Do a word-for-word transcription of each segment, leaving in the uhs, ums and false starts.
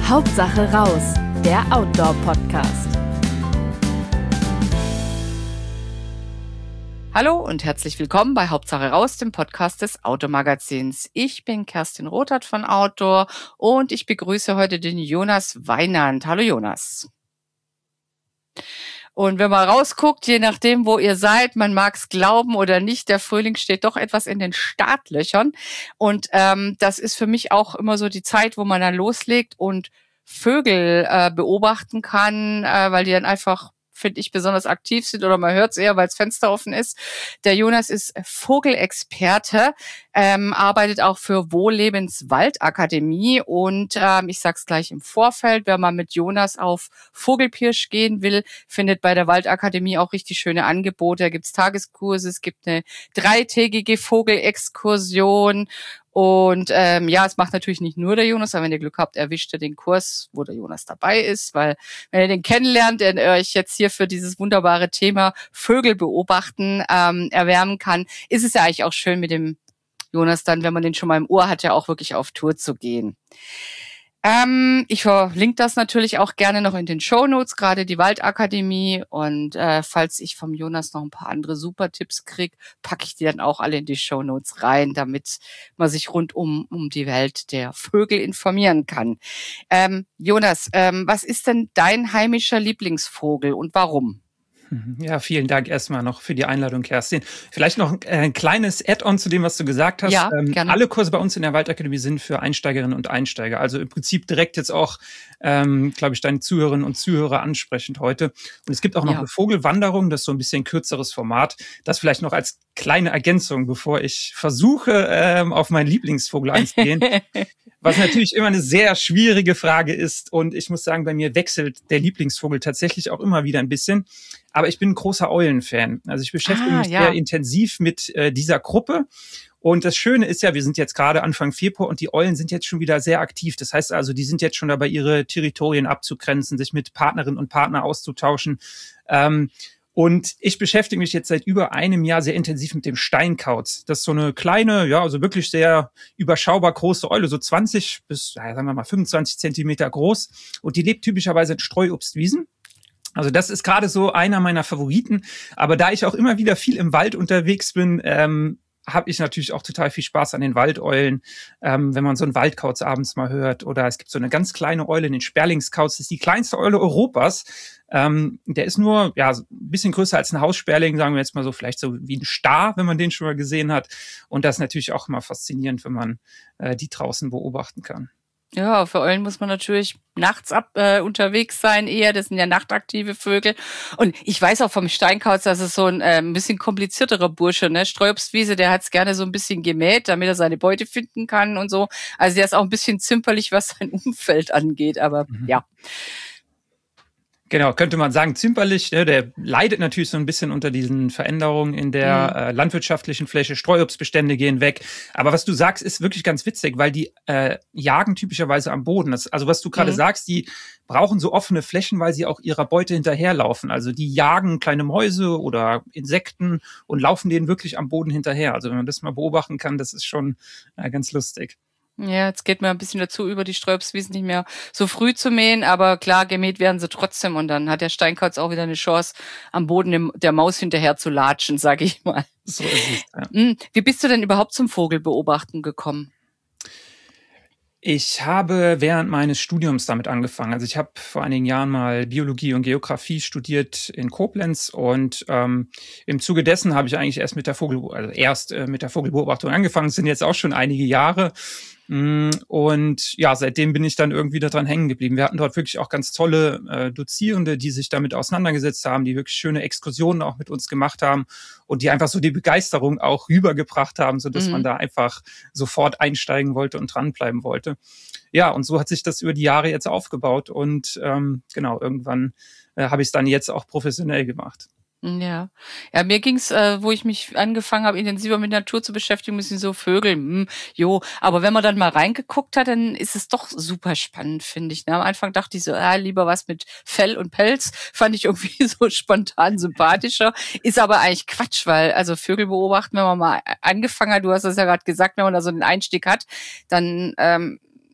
Hauptsache raus, der Outdoor-Podcast. Hallo und herzlich willkommen bei Hauptsache raus, dem Podcast des Outdoor-Magazins. Ich bin Kerstin Rothart von Outdoor und ich begrüße heute den Jonas Weinand. Hallo Jonas. Und wenn man rausguckt, je nachdem, wo ihr seid, man mag es glauben oder nicht, der Frühling steht doch etwas in den Startlöchern. Und ähm, das ist für mich auch immer so die Zeit, wo man dann loslegt und Vögel äh, beobachten kann, äh, weil die dann einfach, finde ich, besonders aktiv sind oder man hört es eher, weil das Fenster offen ist. Der Jonas ist Vogelexperte, ähm, arbeitet auch für Wohllebens Waldakademie und ähm, ich sag's gleich im Vorfeld, wenn man mit Jonas auf Vogelpirsch gehen will, findet bei der Waldakademie auch richtig schöne Angebote. Da gibt's Tageskurse, es gibt eine dreitägige Vogelexkursion. Und ähm, ja, es macht natürlich nicht nur der Jonas, aber wenn ihr Glück habt, erwischt ihr den Kurs, wo der Jonas dabei ist, weil wenn ihr den kennenlernt, der euch jetzt hier für dieses wunderbare Thema Vögel beobachten ähm, erwärmen kann, ist es ja eigentlich auch schön mit dem Jonas dann, wenn man den schon mal im Ohr hat, ja auch wirklich auf Tour zu gehen. Ähm, ich verlinke das natürlich auch gerne noch in den Shownotes, gerade die Waldakademie. Und äh, falls ich vom Jonas noch ein paar andere super Tipps kriege, packe ich die dann auch alle in die Shownotes rein, damit man sich rund um, um die Welt der Vögel informieren kann. Ähm, Jonas, ähm, was ist denn dein heimischer Lieblingsvogel und warum? Ja, vielen Dank erstmal noch für die Einladung, Kerstin. Vielleicht noch ein kleines Add-on zu dem, was du gesagt hast. Ja, ähm, gerne. Alle Kurse bei uns in der Waldakademie sind für Einsteigerinnen und Einsteiger. Also im Prinzip direkt jetzt auch, ähm, glaube ich, deine Zuhörerinnen und Zuhörer ansprechend heute. Und es gibt auch noch Ja. eine Vogelwanderung, das ist so ein bisschen kürzeres Format. Das vielleicht noch als kleine Ergänzung, bevor ich versuche, ähm, auf meinen Lieblingsvogel einzugehen. Was natürlich immer eine sehr schwierige Frage ist. Und ich muss sagen, bei mir wechselt der Lieblingsvogel tatsächlich auch immer wieder ein bisschen. Aber ich bin ein großer Eulen-Fan. Also ich beschäftige Ah, mich ja. sehr intensiv mit äh, dieser Gruppe. Und das Schöne ist ja, wir sind jetzt gerade Anfang Februar und die Eulen sind jetzt schon wieder sehr aktiv. Das heißt also, die sind jetzt schon dabei, ihre Territorien abzugrenzen, sich mit Partnerinnen und Partnern auszutauschen. Ähm, Und ich beschäftige mich jetzt seit über einem Jahr sehr intensiv mit dem Steinkauz. Das ist so eine kleine, ja, also wirklich sehr überschaubar große Eule, so zwanzig bis, ja, sagen wir mal, fünfundzwanzig Zentimeter groß. Und die lebt typischerweise in Streuobstwiesen. Also das ist gerade so einer meiner Favoriten. Aber da ich auch immer wieder viel im Wald unterwegs bin, ähm, habe ich natürlich auch total viel Spaß an den Waldeulen, ähm, wenn man so einen Waldkauz abends mal hört. Oder es gibt so eine ganz kleine Eule, den Sperlingskauz. Das ist die kleinste Eule Europas. Ähm, der ist nur ja ein bisschen größer als ein Haussperling, sagen wir jetzt mal so, vielleicht so wie ein Star, wenn man den schon mal gesehen hat. Und das ist natürlich auch immer faszinierend, wenn man äh, die draußen beobachten kann. Ja, für Eulen muss man natürlich nachts ab äh, unterwegs sein eher. Das sind ja nachtaktive Vögel. Und ich weiß auch vom Steinkauz, dass es so ein äh, ein bisschen komplizierterer Bursche, ne? Streuobstwiese, der hat's gerne so ein bisschen gemäht, damit er seine Beute finden kann und so. Also der ist auch ein bisschen zimperlich, was sein Umfeld angeht. Aber Mhm. ja. Genau, könnte man sagen, zimperlich, ne, der leidet natürlich so ein bisschen unter diesen Veränderungen in der Mhm. äh, landwirtschaftlichen Fläche. Streuobstbestände gehen weg. Aber was du sagst, ist wirklich ganz witzig, weil die äh, jagen typischerweise am Boden. Das, also was du gerade Mhm. sagst, die brauchen so offene Flächen, weil sie auch ihrer Beute hinterherlaufen. Also die jagen kleine Mäuse oder Insekten und laufen denen wirklich am Boden hinterher. Also wenn man das mal beobachten kann, das ist schon äh, ganz lustig. Ja, jetzt geht mir ein bisschen dazu über, die Streuobstwiesen nicht mehr so früh zu mähen, aber klar, gemäht werden sie trotzdem und dann hat der Steinkauz auch wieder eine Chance, am Boden dem, der Maus hinterher zu latschen, sage ich mal. So ist es, ja. Hm, Wie bist du denn überhaupt zum Vogelbeobachten gekommen? Ich habe während meines Studiums damit angefangen. Also ich habe vor einigen Jahren mal Biologie und Geografie studiert in Koblenz und ähm, im Zuge dessen habe ich eigentlich erst mit der Vogel, also erst äh, mit der Vogelbeobachtung angefangen. Das sind jetzt auch schon einige Jahre. Mm, Und ja, seitdem bin ich dann irgendwie daran hängen geblieben. Wir hatten dort wirklich auch ganz tolle äh, Dozierende, die sich damit auseinandergesetzt haben, die wirklich schöne Exkursionen auch mit uns gemacht haben und die einfach so die Begeisterung auch rübergebracht haben, sodass Mhm. man da einfach sofort einsteigen wollte und dranbleiben wollte. Ja, und so hat sich das über die Jahre jetzt aufgebaut und ähm, genau, irgendwann äh, habe ich es dann jetzt auch professionell gemacht. Ja, ja, mir ging's, äh, wo ich mich angefangen habe, intensiver mit Natur zu beschäftigen, ein bisschen so Vögel, hm, jo. Aber wenn man dann mal reingeguckt hat, dann ist es doch super spannend, finde ich. Ne? Am Anfang dachte ich so, ah, lieber was mit Fell und Pelz, fand ich irgendwie so spontan sympathischer. Ist aber eigentlich Quatsch, weil also Vögel beobachten, wenn man mal angefangen hat, du hast das ja gerade gesagt, wenn man da so einen Einstieg hat, dann ähm,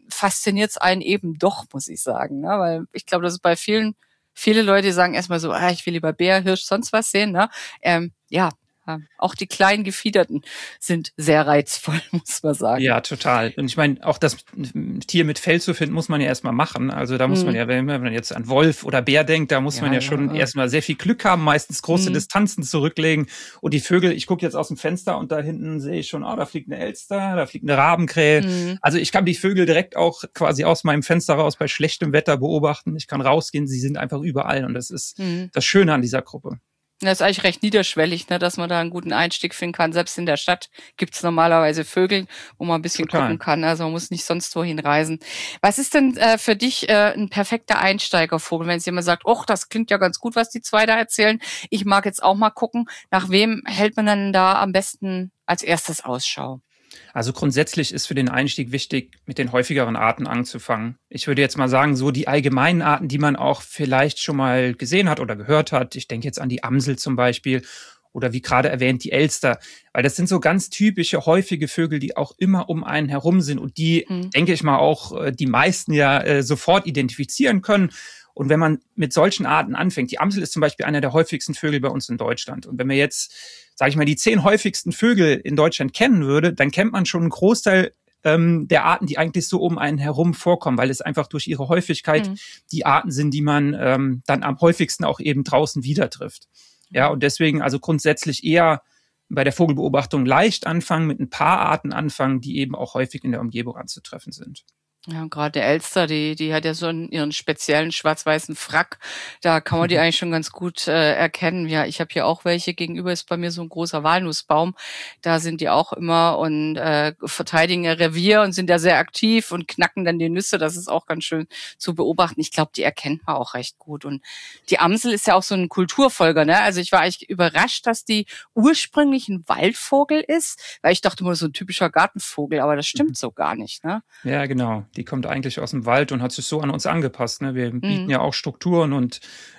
fasziniert es einen eben doch, muss ich sagen. Ne? Weil ich glaube, das ist bei vielen, viele Leute sagen erstmal so, ah, ich will lieber Bär, Hirsch, sonst was sehen. Ne? Ähm, ja, auch die kleinen Gefiederten sind sehr reizvoll, muss man sagen. Ja, total. Und ich meine, auch das Tier mit Fell zu finden, muss man ja erstmal machen. Also da muss mhm. man ja, wenn man jetzt an Wolf oder Bär denkt, da muss ja, man ja, ja schon ja. erstmal sehr viel Glück haben, meistens große mhm. Distanzen zurücklegen. Und die Vögel, ich gucke jetzt aus dem Fenster und da hinten sehe ich schon, oh, da fliegt eine Elster, da fliegt eine Rabenkrähe. Mhm. Also ich kann die Vögel direkt auch quasi aus meinem Fenster raus bei schlechtem Wetter beobachten. Ich kann rausgehen, sie sind einfach überall. Und das ist mhm. das Schöne an dieser Gruppe. Das ist eigentlich recht niederschwellig, ne, dass man da einen guten Einstieg finden kann. Selbst in der Stadt gibt's normalerweise Vögel, wo man ein bisschen Total. gucken kann. Also man muss nicht sonst wohin reisen. Was ist denn äh, für dich äh, ein perfekter Einsteigervogel, wenn es jemand sagt, oh, das klingt ja ganz gut, was die zwei da erzählen. Ich mag jetzt auch mal gucken. Nach wem hält man dann da am besten als erstes Ausschau? Also grundsätzlich ist für den Einstieg wichtig, mit den häufigeren Arten anzufangen. Ich würde jetzt mal sagen, so die allgemeinen Arten, die man auch vielleicht schon mal gesehen hat oder gehört hat. Ich denke jetzt an die Amsel zum Beispiel oder wie gerade erwähnt die Elster. Weil das sind so ganz typische, häufige Vögel, die auch immer um einen herum sind und die, mhm. denke ich mal, auch die meisten ja äh, sofort identifizieren können. Und wenn man mit solchen Arten anfängt, die Amsel ist zum Beispiel einer der häufigsten Vögel bei uns in Deutschland. Und wenn wir jetzt, sage ich mal, die zehn häufigsten Vögel in Deutschland kennen würde, dann kennt man schon einen Großteil ähm, der Arten, die eigentlich so um einen herum vorkommen, weil es einfach durch ihre Häufigkeit mhm. die Arten sind, die man ähm, dann am häufigsten auch eben draußen wieder trifft. Ja, und deswegen also grundsätzlich eher bei der Vogelbeobachtung leicht anfangen, mit ein paar Arten anfangen, die eben auch häufig in der Umgebung anzutreffen sind. Ja, und gerade der Elster, die, die hat ja so einen, ihren speziellen schwarz-weißen Frack. Da kann man die eigentlich schon ganz gut äh, erkennen. Ja, ich habe hier auch welche. Gegenüber ist bei mir so ein großer Walnussbaum. Da sind die auch immer und äh, verteidigen ihr Revier und sind da sehr aktiv und knacken dann die Nüsse. Das ist auch ganz schön zu beobachten. Ich glaube, die erkennt man auch recht gut. Und die Amsel ist ja auch so ein Kulturfolger, ne? Also ich war eigentlich überrascht, dass die ursprünglich ein Waldvogel ist, weil ich dachte immer so ein typischer Gartenvogel, aber das stimmt so gar nicht, ne? Ja, genau. Die kommt eigentlich aus dem Wald und hat sich so an uns angepasst. Ne? Wir bieten mhm. ja auch Strukturen und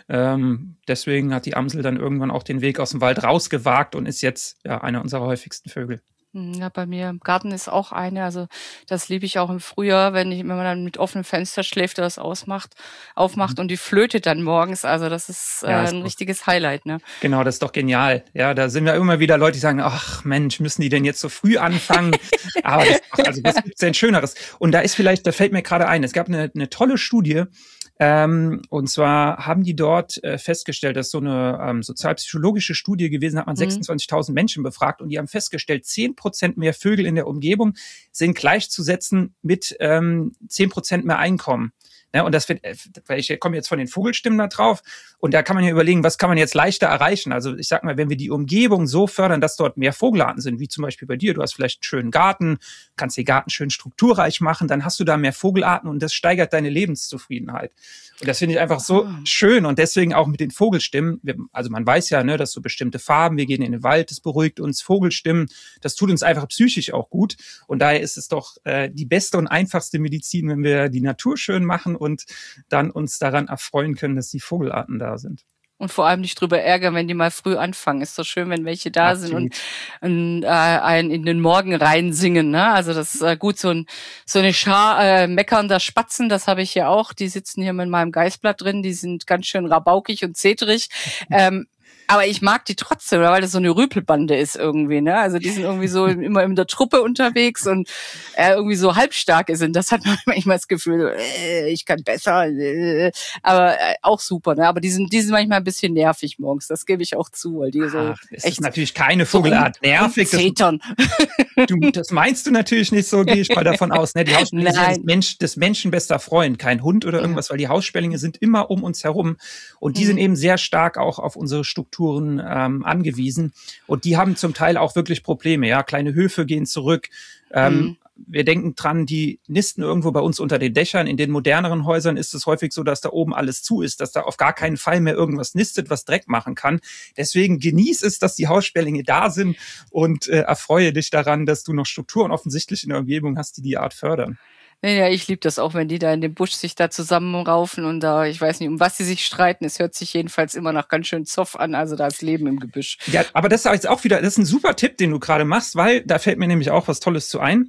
ähm, deswegen hat die Amsel dann irgendwann auch den Weg aus dem Wald rausgewagt und ist jetzt ja einer unserer häufigsten Vögel. Ja, bei mir im Garten ist auch eine, also das liebe ich auch im Frühjahr, wenn ich, wenn man dann mit offenem Fenster schläft, das ausmacht, aufmacht mhm. und die flötet dann morgens. Also das ist äh, ja, ein richtiges Highlight, ne? Genau, das ist doch genial. Ja, da sind ja immer wieder Leute, die sagen, ach Mensch, müssen die denn jetzt so früh anfangen? Aber das, also das gibt's denn Schöneres. Und da ist vielleicht, da fällt mir gerade ein, es gab eine, eine tolle Studie. Ähm, und zwar haben die dort äh, festgestellt, dass so eine ähm, sozialpsychologische Studie gewesen, hat man mhm. sechsundzwanzigtausend Menschen befragt und die haben festgestellt, zehn Prozent mehr Vögel in der Umgebung sind gleichzusetzen mit ähm, zehn Prozent mehr Einkommen. Ja, und das wird, weil ich komme jetzt von den Vogelstimmen da drauf und da kann man ja überlegen, was kann man jetzt leichter erreichen. Also ich sag mal, wenn wir die Umgebung so fördern, dass dort mehr Vogelarten sind, wie zum Beispiel bei dir, du hast vielleicht einen schönen Garten, kannst den Garten schön strukturreich machen, dann hast du da mehr Vogelarten und das steigert deine Lebenszufriedenheit. Und das finde ich einfach so oh. schön und deswegen auch mit den Vogelstimmen. Wir, also man weiß ja, ne, dass so bestimmte Farben, wir gehen in den Wald, das beruhigt uns, Vogelstimmen, das tut uns einfach psychisch auch gut. Und daher ist es doch äh, die beste und einfachste Medizin, wenn wir die Natur schön machen und dann uns daran erfreuen können, dass die Vogelarten da sind. Und vor allem nicht drüber ärgern, wenn die mal früh anfangen. Ist doch schön, wenn welche da Absolut. sind und, und äh, einen in den Morgen rein singen. Ne? Also das ist äh, gut, so, ein, so eine Schar äh, meckernder Spatzen, das habe ich hier auch. Die sitzen hier mit meinem Geißblatt drin, die sind ganz schön rabaukig und zetrig. ähm, Aber ich mag die trotzdem, weil das so eine Rüpelbande ist irgendwie, ne? Also die sind irgendwie so immer in der Truppe unterwegs und äh, irgendwie so halbstarke sind. Das hat man manchmal das Gefühl, äh, ich kann besser, äh, aber äh, auch super, ne? Aber die sind, die sind manchmal ein bisschen nervig morgens. Das gebe ich auch zu, weil die so Ach, das echt ist natürlich keine Vogelart so nervig. Zetern. Das, du, das meinst du natürlich nicht so, gehe ich mal davon aus. Ne? Die Hausspellinge sind des, Mensch, des Menschen bester Freund, kein Hund oder irgendwas, ja. weil die Hausspellinge sind immer um uns herum und die mhm. sind eben sehr stark auch auf unsere Struktur Ähm, angewiesen und die haben zum Teil auch wirklich Probleme. Ja, kleine Höfe gehen zurück. Ähm, mhm. Wir denken dran, die nisten irgendwo bei uns unter den Dächern. In den moderneren Häusern ist es häufig so, dass da oben alles zu ist, dass da auf gar keinen Fall mehr irgendwas nistet, was Dreck machen kann. Deswegen genieß es, dass die Hausspellinge da sind und äh, erfreue dich daran, dass du noch Strukturen offensichtlich in der Umgebung hast, die die Art fördern. Ja, ich liebe das auch, wenn die da in dem Busch sich da zusammenraufen und da, ich weiß nicht, um was sie sich streiten. Es hört sich jedenfalls immer nach ganz schön Zoff an, also da ist Leben im Gebüsch. Ja, aber das ist jetzt auch wieder, das ist ein super Tipp, den du gerade machst, weil da fällt mir nämlich auch was Tolles zu ein.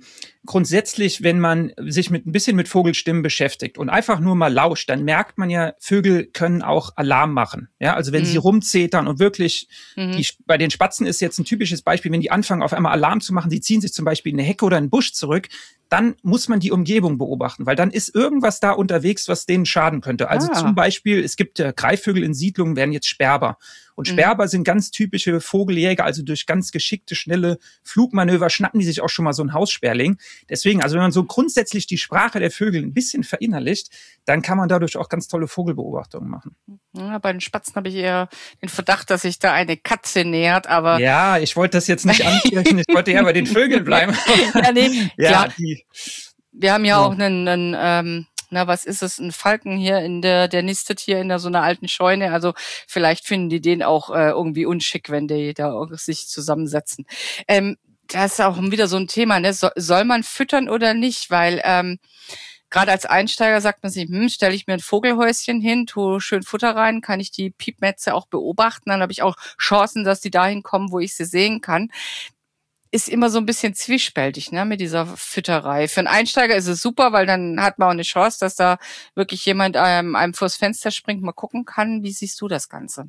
grundsätzlich, wenn man sich mit ein bisschen mit Vogelstimmen beschäftigt und einfach nur mal lauscht, dann merkt man ja, Vögel können auch Alarm machen. Ja, also wenn mhm. sie rumzetern und wirklich, mhm. die, bei den Spatzen ist jetzt ein typisches Beispiel, wenn die anfangen auf einmal Alarm zu machen, sie ziehen sich zum Beispiel in eine Hecke oder einen Busch zurück, dann muss man die Umgebung beobachten, weil dann ist irgendwas da unterwegs, was denen schaden könnte. Also ah. zum Beispiel, es gibt äh, Greifvögel in Siedlungen, werden jetzt Sperber. Und Sperber mhm. sind ganz typische Vogeljäger, also durch ganz geschickte, schnelle Flugmanöver schnappen die sich auch schon mal so ein Haussperling. Deswegen, also wenn man so grundsätzlich die Sprache der Vögel ein bisschen verinnerlicht, dann kann man dadurch auch ganz tolle Vogelbeobachtungen machen. Ja, bei den Spatzen habe ich eher den Verdacht, dass sich da eine Katze nähert, aber... Ja, ich wollte das jetzt nicht ansprechen, ich wollte eher bei den Vögeln bleiben. ja, nee, ja, klar. Die, Wir haben ja, ja. auch einen... einen ähm, na, was ist es, ein Falken hier in der, der nistet hier in der, so einer alten Scheune, also vielleicht finden die den auch äh, irgendwie unschick, wenn die da auch sich zusammensetzen. Ähm, das ist auch wieder so ein Thema, ne? So, soll man füttern oder nicht? Weil ähm, gerade als Einsteiger sagt man sich, hm, stelle ich mir ein Vogelhäuschen hin, tue schön Futter rein, kann ich die Piepmätze auch beobachten, dann habe ich auch Chancen, dass die dahin kommen, wo ich sie sehen kann. Ist immer so ein bisschen zwiespältig, ne, mit dieser Fütterei. Für einen Einsteiger ist es super, weil dann hat man auch eine Chance, dass da wirklich jemand einem, einem vors Fenster springt, mal gucken kann. Wie siehst du das Ganze?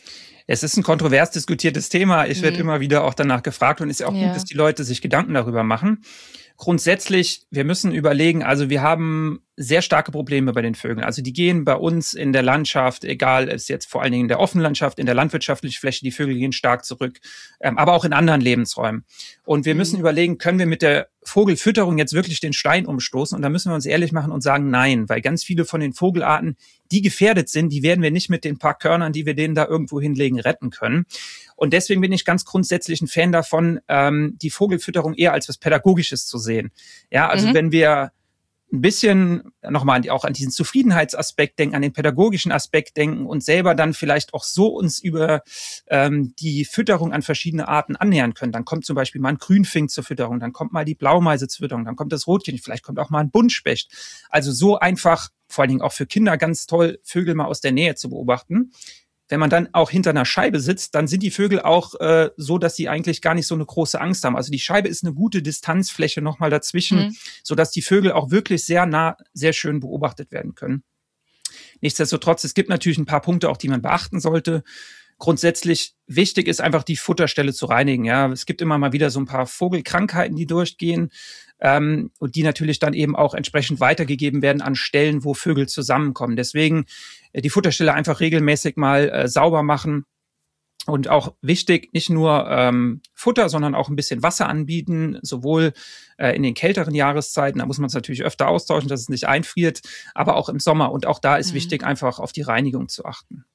Es ist ein kontrovers diskutiertes Thema. Ich mhm. werde immer wieder auch danach gefragt und ist ja auch ja. gut, dass die Leute sich Gedanken darüber machen. Grundsätzlich, wir müssen überlegen, also wir haben sehr starke Probleme bei den Vögeln. Also die gehen bei uns in der Landschaft, egal, ist jetzt vor allen Dingen in der offenen Landschaft, in der landwirtschaftlichen Fläche, die Vögel gehen stark zurück, ähm, aber auch in anderen Lebensräumen. Und wir mhm. müssen überlegen, können wir mit der Vogelfütterung jetzt wirklich den Stein umstoßen? Und da müssen wir uns ehrlich machen und sagen, nein, weil ganz viele von den Vogelarten, die gefährdet sind, die werden wir nicht mit den paar Körnern, die wir denen da irgendwo hinlegen, retten können. Und deswegen bin ich ganz grundsätzlich ein Fan davon, ähm, die Vogelfütterung eher als was Pädagogisches zu sehen. Ja, also mhm. wenn wir ein bisschen nochmal auch an diesen Zufriedenheitsaspekt denken, an den pädagogischen Aspekt denken und selber dann vielleicht auch so uns über ähm, die Fütterung an verschiedene Arten annähern können. Dann kommt zum Beispiel mal ein Grünfink zur Fütterung, dann kommt mal die Blaumeise zur Fütterung, dann kommt das Rotkehlchen, vielleicht kommt auch mal ein Buntspecht. Also so einfach, vor allen Dingen auch für Kinder ganz toll, Vögel mal aus der Nähe zu beobachten. Wenn man dann auch hinter einer Scheibe sitzt, dann sind die Vögel auch äh, so, dass sie eigentlich gar nicht so eine große Angst haben. Also die Scheibe ist eine gute Distanzfläche nochmal dazwischen, mhm. sodass die Vögel auch wirklich sehr nah, sehr schön beobachtet werden können. Nichtsdestotrotz, es gibt natürlich ein paar Punkte auch, die man beachten sollte. Grundsätzlich wichtig ist einfach, die Futterstelle zu reinigen. Ja, es gibt immer mal wieder so ein paar Vogelkrankheiten, die durchgehen. Ähm, und die natürlich dann eben auch entsprechend weitergegeben werden an Stellen, wo Vögel zusammenkommen. Deswegen äh, die Futterstelle einfach regelmäßig mal äh, sauber machen und auch wichtig, nicht nur ähm, Futter, sondern auch ein bisschen Wasser anbieten, sowohl äh, in den kälteren Jahreszeiten, da muss man es natürlich öfter austauschen, dass es nicht einfriert, aber auch im Sommer. Und auch da ist mhm. wichtig, einfach auf die Reinigung zu achten.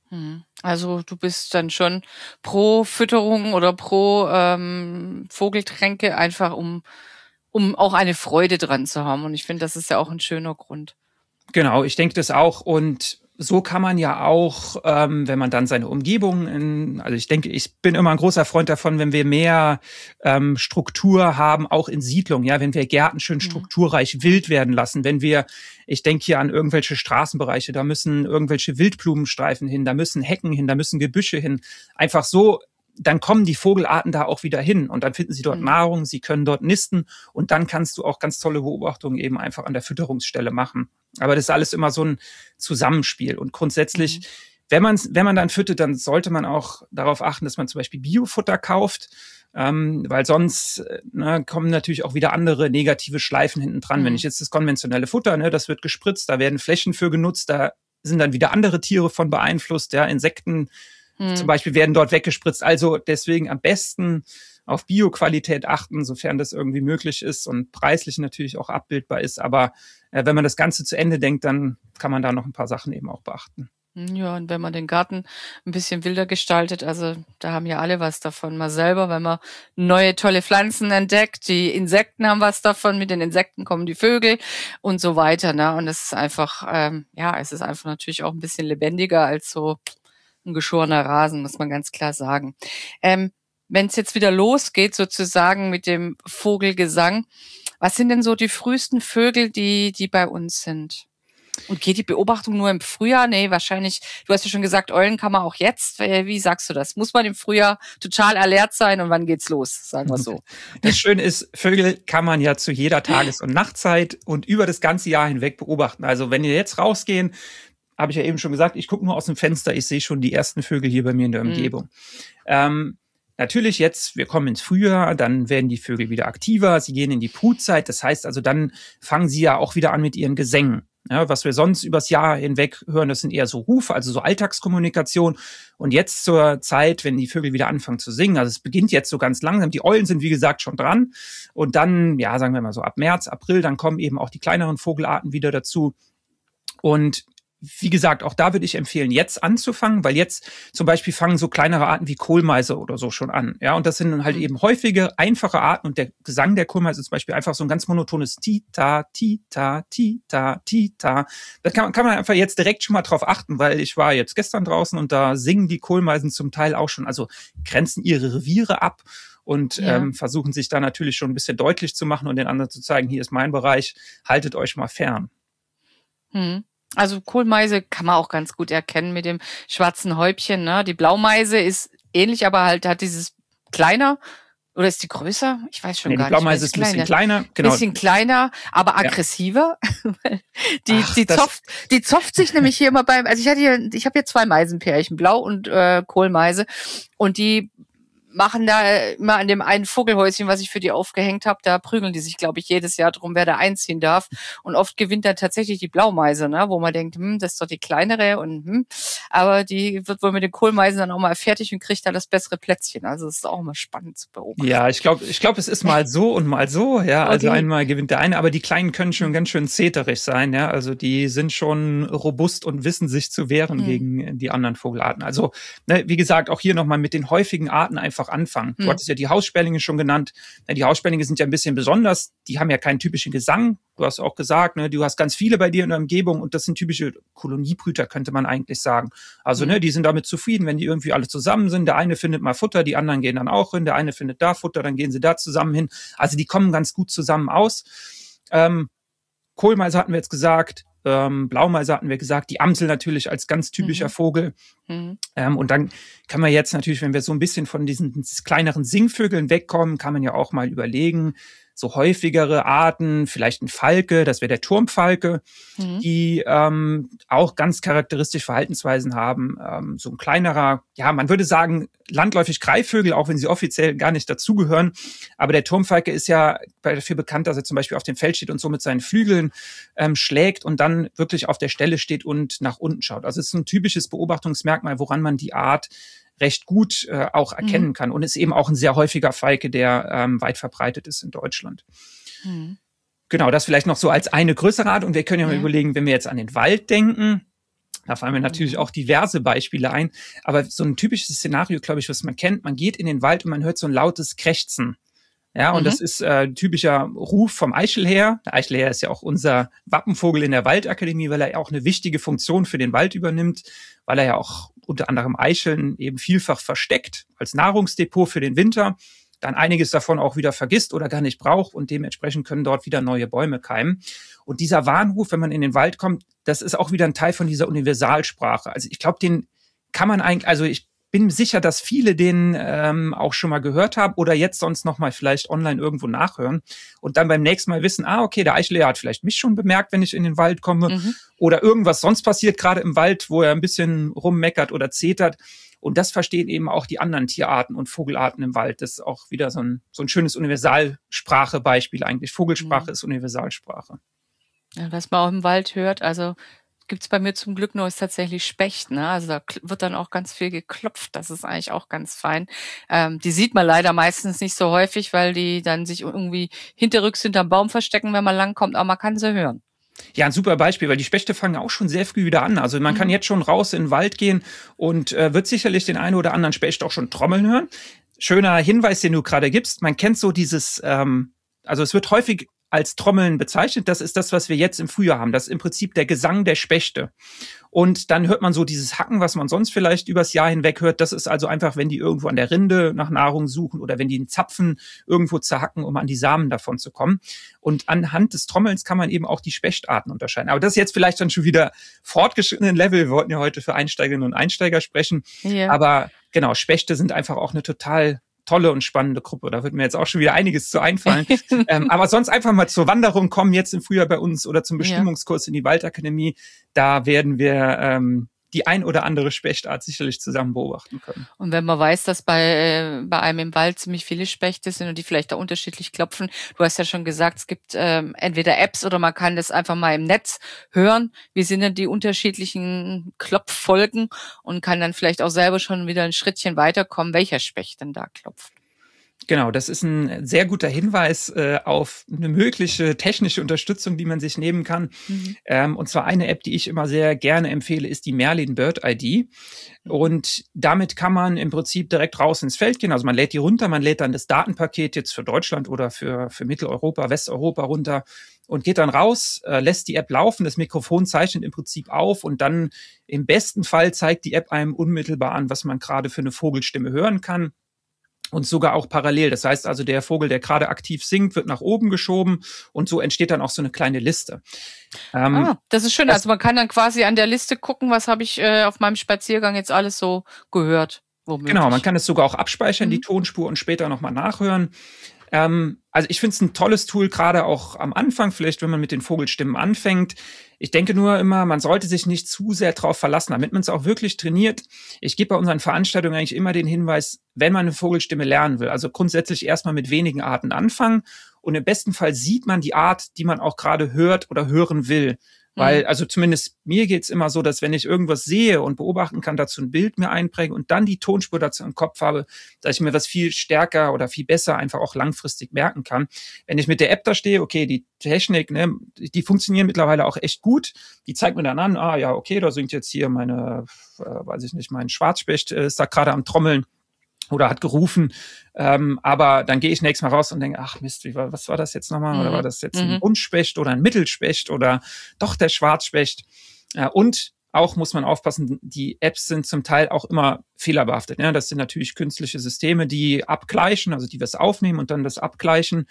Also du bist dann schon pro Fütterung oder pro ähm, Vogeltränke, einfach um um auch eine Freude dran zu haben. Und ich finde, das ist ja auch ein schöner Grund. Genau, ich denke das auch. Und so kann man ja auch, ähm, wenn man dann seine Umgebung, in, also ich denke, ich bin immer ein großer Freund davon, wenn wir mehr ähm, Struktur haben, auch in Siedlungen, ja, wenn wir Gärten schön strukturreich mhm. wild werden lassen, wenn wir, ich denke hier an irgendwelche Straßenbereiche, da müssen irgendwelche Wildblumenstreifen hin, da müssen Hecken hin, da müssen Gebüsche hin, einfach so, dann kommen die Vogelarten da auch wieder hin und dann finden sie dort mhm. Nahrung, sie können dort nisten und dann kannst du auch ganz tolle Beobachtungen eben einfach an der Fütterungsstelle machen. Aber das ist alles immer so ein Zusammenspiel und grundsätzlich, mhm. wenn man wenn man dann füttert, dann sollte man auch darauf achten, dass man zum Beispiel Biofutter kauft, ähm, weil sonst ne, kommen natürlich auch wieder andere negative Schleifen hinten dran. Mhm. Wenn ich jetzt das konventionelle Futter, ne, das wird gespritzt, da werden Flächen für genutzt, da sind dann wieder andere Tiere von beeinflusst, ja, Insekten Hm. zum Beispiel werden dort weggespritzt. Also deswegen am besten auf Bioqualität achten, sofern das irgendwie möglich ist und preislich natürlich auch abbildbar ist. Aber äh, wenn man das Ganze zu Ende denkt, dann kann man da noch ein paar Sachen eben auch beachten. Ja, und wenn man den Garten ein bisschen wilder gestaltet, also da haben ja alle was davon. Mal selber, wenn man neue tolle Pflanzen entdeckt, die Insekten haben was davon, mit den Insekten kommen die Vögel und so weiter. Ne? Und es ist einfach, ähm, ja, es ist einfach natürlich auch ein bisschen lebendiger als so ein geschorener Rasen, muss man ganz klar sagen. Ähm, wenn es jetzt wieder losgeht, sozusagen mit dem Vogelgesang, was sind denn so die frühesten Vögel, die die bei uns sind? Und geht die Beobachtung nur im Frühjahr? Nee, wahrscheinlich, du hast ja schon gesagt, Eulen kann man auch jetzt. Wie sagst du das? Muss man im Frühjahr total alert sein und wann geht's los? Sagen wir so. Das Schöne ist, Vögel kann man ja zu jeder Tages- und Nachtzeit und über das ganze Jahr hinweg beobachten. Also wenn ihr jetzt rausgehen, habe ich ja eben schon gesagt, ich gucke nur aus dem Fenster, ich sehe schon die ersten Vögel hier bei mir in der Umgebung. Mhm. Ähm, Natürlich jetzt, wir kommen ins Frühjahr, dann werden die Vögel wieder aktiver, sie gehen in die Brutzeit. Das heißt also, dann fangen sie ja auch wieder an mit ihren Gesängen. Ja, was wir sonst übers Jahr hinweg hören, das sind eher so Rufe, also so Alltagskommunikation. Und jetzt zur Zeit, wenn die Vögel wieder anfangen zu singen, also es beginnt jetzt so ganz langsam, die Eulen sind wie gesagt schon dran. Und dann, ja, sagen wir mal so ab März, April, dann kommen eben auch die kleineren Vogelarten wieder dazu. Und wie gesagt, auch da würde ich empfehlen, jetzt anzufangen, weil jetzt zum Beispiel fangen so kleinere Arten wie Kohlmeise oder so schon an. Ja, und das sind dann halt eben häufige, einfache Arten. Und der Gesang der Kohlmeise ist zum Beispiel einfach so ein ganz monotones Tita, Tita, Tita, Tita. Da kann, kann man einfach jetzt direkt schon mal drauf achten, weil ich war jetzt gestern draußen und da singen die Kohlmeisen zum Teil auch schon, also grenzen ihre Reviere ab und ja. ähm, versuchen sich da natürlich schon ein bisschen deutlich zu machen und den anderen zu zeigen, hier ist mein Bereich, haltet euch mal fern. Hm. Also Kohlmeise kann man auch ganz gut erkennen mit dem schwarzen Häubchen. Ne? Die Blaumeise ist ähnlich, aber halt hat dieses kleiner. Oder ist die größer? Ich weiß schon nee, gar nicht. Die Blaumeise ist ein bisschen kleiner. Genau. Bisschen kleiner, aber aggressiver. Ja. die, Ach, die, zopft, die zopft sich nämlich hier immer beim, also ich hatte hier, ich habe hier zwei Meisenpärchen, Blau und äh, Kohlmeise. Und die machen da immer an dem einen Vogelhäuschen, was ich für die aufgehängt habe, da prügeln die sich, glaube ich, jedes Jahr drum, wer da einziehen darf. Und oft gewinnt dann tatsächlich die Blaumeise, ne, wo man denkt, hm, das ist doch die kleinere und hm, aber die wird wohl mit den Kohlmeisen dann auch mal fertig und kriegt dann das bessere Plätzchen. Also das ist auch immer spannend zu beobachten. Ja, ich glaube, ich glaube, es ist mal so und mal so, ja. Also okay. Einmal gewinnt der eine, aber die Kleinen können schon ganz schön zeterig sein, ja. Also die sind schon robust und wissen sich zu wehren hm. gegen die anderen Vogelarten. Also, ne, wie gesagt, auch hier nochmal mit den häufigen Arten einfach anfangen. Du hm. hattest ja die Haussperlinge schon genannt. Die Haussperlinge sind ja ein bisschen besonders. Die haben ja keinen typischen Gesang. Du hast auch gesagt, ne, du hast ganz viele bei dir in der Umgebung und das sind typische Koloniebrüter, könnte man eigentlich sagen. Also, hm. ne, die sind damit zufrieden, wenn die irgendwie alle zusammen sind. Der eine findet mal Futter, die anderen gehen dann auch hin. Der eine findet da Futter, dann gehen sie da zusammen hin. Also, die kommen ganz gut zusammen aus. Ähm, Kohlmeise hatten wir jetzt gesagt. Ähm, Blaumeise hatten wir gesagt, die Amsel natürlich als ganz typischer mhm. Vogel. Mhm. Ähm, und dann kann man jetzt natürlich, wenn wir so ein bisschen von diesen kleineren Singvögeln wegkommen, kann man ja auch mal überlegen, so häufigere Arten, vielleicht ein Falke, das wäre der Turmfalke, mhm. die ähm, auch ganz charakteristische Verhaltensweisen haben. Ähm, so ein kleinerer, ja, man würde sagen, landläufig Greifvögel, auch wenn sie offiziell gar nicht dazugehören. Aber der Turmfalke ist ja dafür bekannt, dass er zum Beispiel auf dem Feld steht und so mit seinen Flügeln ähm, schlägt und dann wirklich auf der Stelle steht und nach unten schaut. Also es ist ein typisches Beobachtungsmerkmal, woran man die Art recht gut äh, auch erkennen mhm. kann. Und ist eben auch ein sehr häufiger Falke, der ähm, weit verbreitet ist in Deutschland. Mhm. Genau, das vielleicht noch so als eine größere Art. Und wir können ja mal ja. überlegen, wenn wir jetzt an den Wald denken, da fallen mir natürlich auch diverse Beispiele ein. Aber so ein typisches Szenario, glaube ich, was man kennt, man geht in den Wald und man hört so ein lautes Krächzen. Ja, und mhm. das ist äh, typischer Ruf vom Eichelherr. Der Eichelherr ist ja auch unser Wappenvogel in der Waldakademie, weil er ja auch eine wichtige Funktion für den Wald übernimmt, weil er ja auch unter anderem Eicheln eben vielfach versteckt als Nahrungsdepot für den Winter, dann einiges davon auch wieder vergisst oder gar nicht braucht und dementsprechend können dort wieder neue Bäume keimen. Und dieser Warnruf, wenn man in den Wald kommt, das ist auch wieder ein Teil von dieser Universalsprache. Also ich glaube, den kann man eigentlich, also ich bin sicher, dass viele den ähm, auch schon mal gehört haben oder jetzt sonst noch mal vielleicht online irgendwo nachhören und dann beim nächsten Mal wissen, ah, okay, der Eichelherr hat vielleicht mich schon bemerkt, wenn ich in den Wald komme mhm. oder irgendwas sonst passiert gerade im Wald, wo er ein bisschen rummeckert oder zetert. Und das verstehen eben auch die anderen Tierarten und Vogelarten im Wald. Das ist auch wieder so ein, so ein schönes Universalsprache-Beispiel eigentlich. Vogelsprache mhm. ist Universalsprache. Ja, was man auch im Wald hört, also gibt's bei mir zum Glück nur ist tatsächlich Specht, ne? Also da wird dann auch ganz viel geklopft. Das ist eigentlich auch ganz fein. Ähm, die sieht man leider meistens nicht so häufig, weil die dann sich irgendwie hinterrücks hinterm Baum verstecken, wenn man langkommt. Aber man kann sie hören. Ja, ein super Beispiel, weil die Spechte fangen auch schon sehr früh wieder an. Also man mhm. kann jetzt schon raus in den Wald gehen und äh, wird sicherlich den einen oder anderen Specht auch schon trommeln hören. Schöner Hinweis, den du gerade gibst. Man kennt so dieses, ähm, also es wird häufig als Trommeln bezeichnet. Das ist das, was wir jetzt im Frühjahr haben. Das ist im Prinzip der Gesang der Spechte. Und dann hört man so dieses Hacken, was man sonst vielleicht übers Jahr hinweg hört. Das ist also einfach, wenn die irgendwo an der Rinde nach Nahrung suchen oder wenn die einen Zapfen irgendwo zerhacken, um an die Samen davon zu kommen. Und anhand des Trommelns kann man eben auch die Spechtarten unterscheiden. Aber das ist jetzt vielleicht dann schon wieder fortgeschrittenen Level. Wir wollten ja heute für Einsteigerinnen und Einsteiger sprechen. Ja. Aber genau, Spechte sind einfach auch eine total tolle und spannende Gruppe. Da wird mir jetzt auch schon wieder einiges zu einfallen. ähm, aber sonst einfach mal zur Wanderung kommen, jetzt im Frühjahr bei uns oder zum Bestimmungskurs in die Waldakademie. Da werden wir ähm, die ein oder andere Spechtart sicherlich zusammen beobachten können. Und wenn man weiß, dass bei, äh, bei einem im Wald ziemlich viele Spechte sind und die vielleicht auch unterschiedlich klopfen, du hast ja schon gesagt, es gibt ähm, entweder Apps oder man kann das einfach mal im Netz hören. Wie sind denn die unterschiedlichen Klopffolgen und kann dann vielleicht auch selber schon wieder ein Schrittchen weiterkommen, welcher Specht denn da klopft? Genau, das ist ein sehr guter Hinweis äh, auf eine mögliche technische Unterstützung, die man sich nehmen kann. Mhm. Ähm, und zwar eine App, die ich immer sehr gerne empfehle, ist die Merlin Bird I D. Und damit kann man im Prinzip direkt raus ins Feld gehen. Also man lädt die runter, man lädt dann das Datenpaket jetzt für Deutschland oder für, für Mitteleuropa, Westeuropa runter und geht dann raus, äh, lässt die App laufen, das Mikrofon zeichnet im Prinzip auf und dann im besten Fall zeigt die App einem unmittelbar an, was man gerade für eine Vogelstimme hören kann. Und sogar auch parallel. Das heißt also, der Vogel, der gerade aktiv singt, wird nach oben geschoben und so entsteht dann auch so eine kleine Liste. Ähm, ah, das ist schön. Das, also man kann dann quasi an der Liste gucken, was habe ich äh, auf meinem Spaziergang jetzt alles so gehört. Womöglich. Genau, man kann es sogar auch abspeichern, mhm. die Tonspur, und später nochmal nachhören. Ähm, also ich finde es ein tolles Tool, gerade auch am Anfang, vielleicht wenn man mit den Vogelstimmen anfängt. Ich denke nur immer, man sollte sich nicht zu sehr drauf verlassen, damit man es auch wirklich trainiert. Ich gebe bei unseren Veranstaltungen eigentlich immer den Hinweis, wenn man eine Vogelstimme lernen will, also grundsätzlich erstmal mit wenigen Arten anfangen und im besten Fall sieht man die Art, die man auch gerade hört oder hören will. Weil, also zumindest mir geht's immer so, dass wenn ich irgendwas sehe und beobachten kann, dazu ein Bild mir einpräge und dann die Tonspur dazu im Kopf habe, dass ich mir was viel stärker oder viel besser einfach auch langfristig merken kann. Wenn ich mit der App da stehe, okay, die Technik, ne, die funktionieren mittlerweile auch echt gut. Die zeigt mir dann an, ah ja, okay, da singt jetzt hier meine, äh, weiß ich nicht, mein Schwarzspecht äh, ist da gerade am Trommeln oder hat gerufen, ähm, aber dann gehe ich nächstes Mal raus und denke, ach Mist, wie war, was war das jetzt nochmal? Mhm. Oder war das jetzt ein Buntspecht oder ein Mittelspecht oder doch der Schwarzspecht? Äh, und auch muss man aufpassen, die Apps sind zum Teil auch immer fehlerbehaftet. Ja? Das sind natürlich künstliche Systeme, die abgleichen, also die das aufnehmen und dann das abgleichen.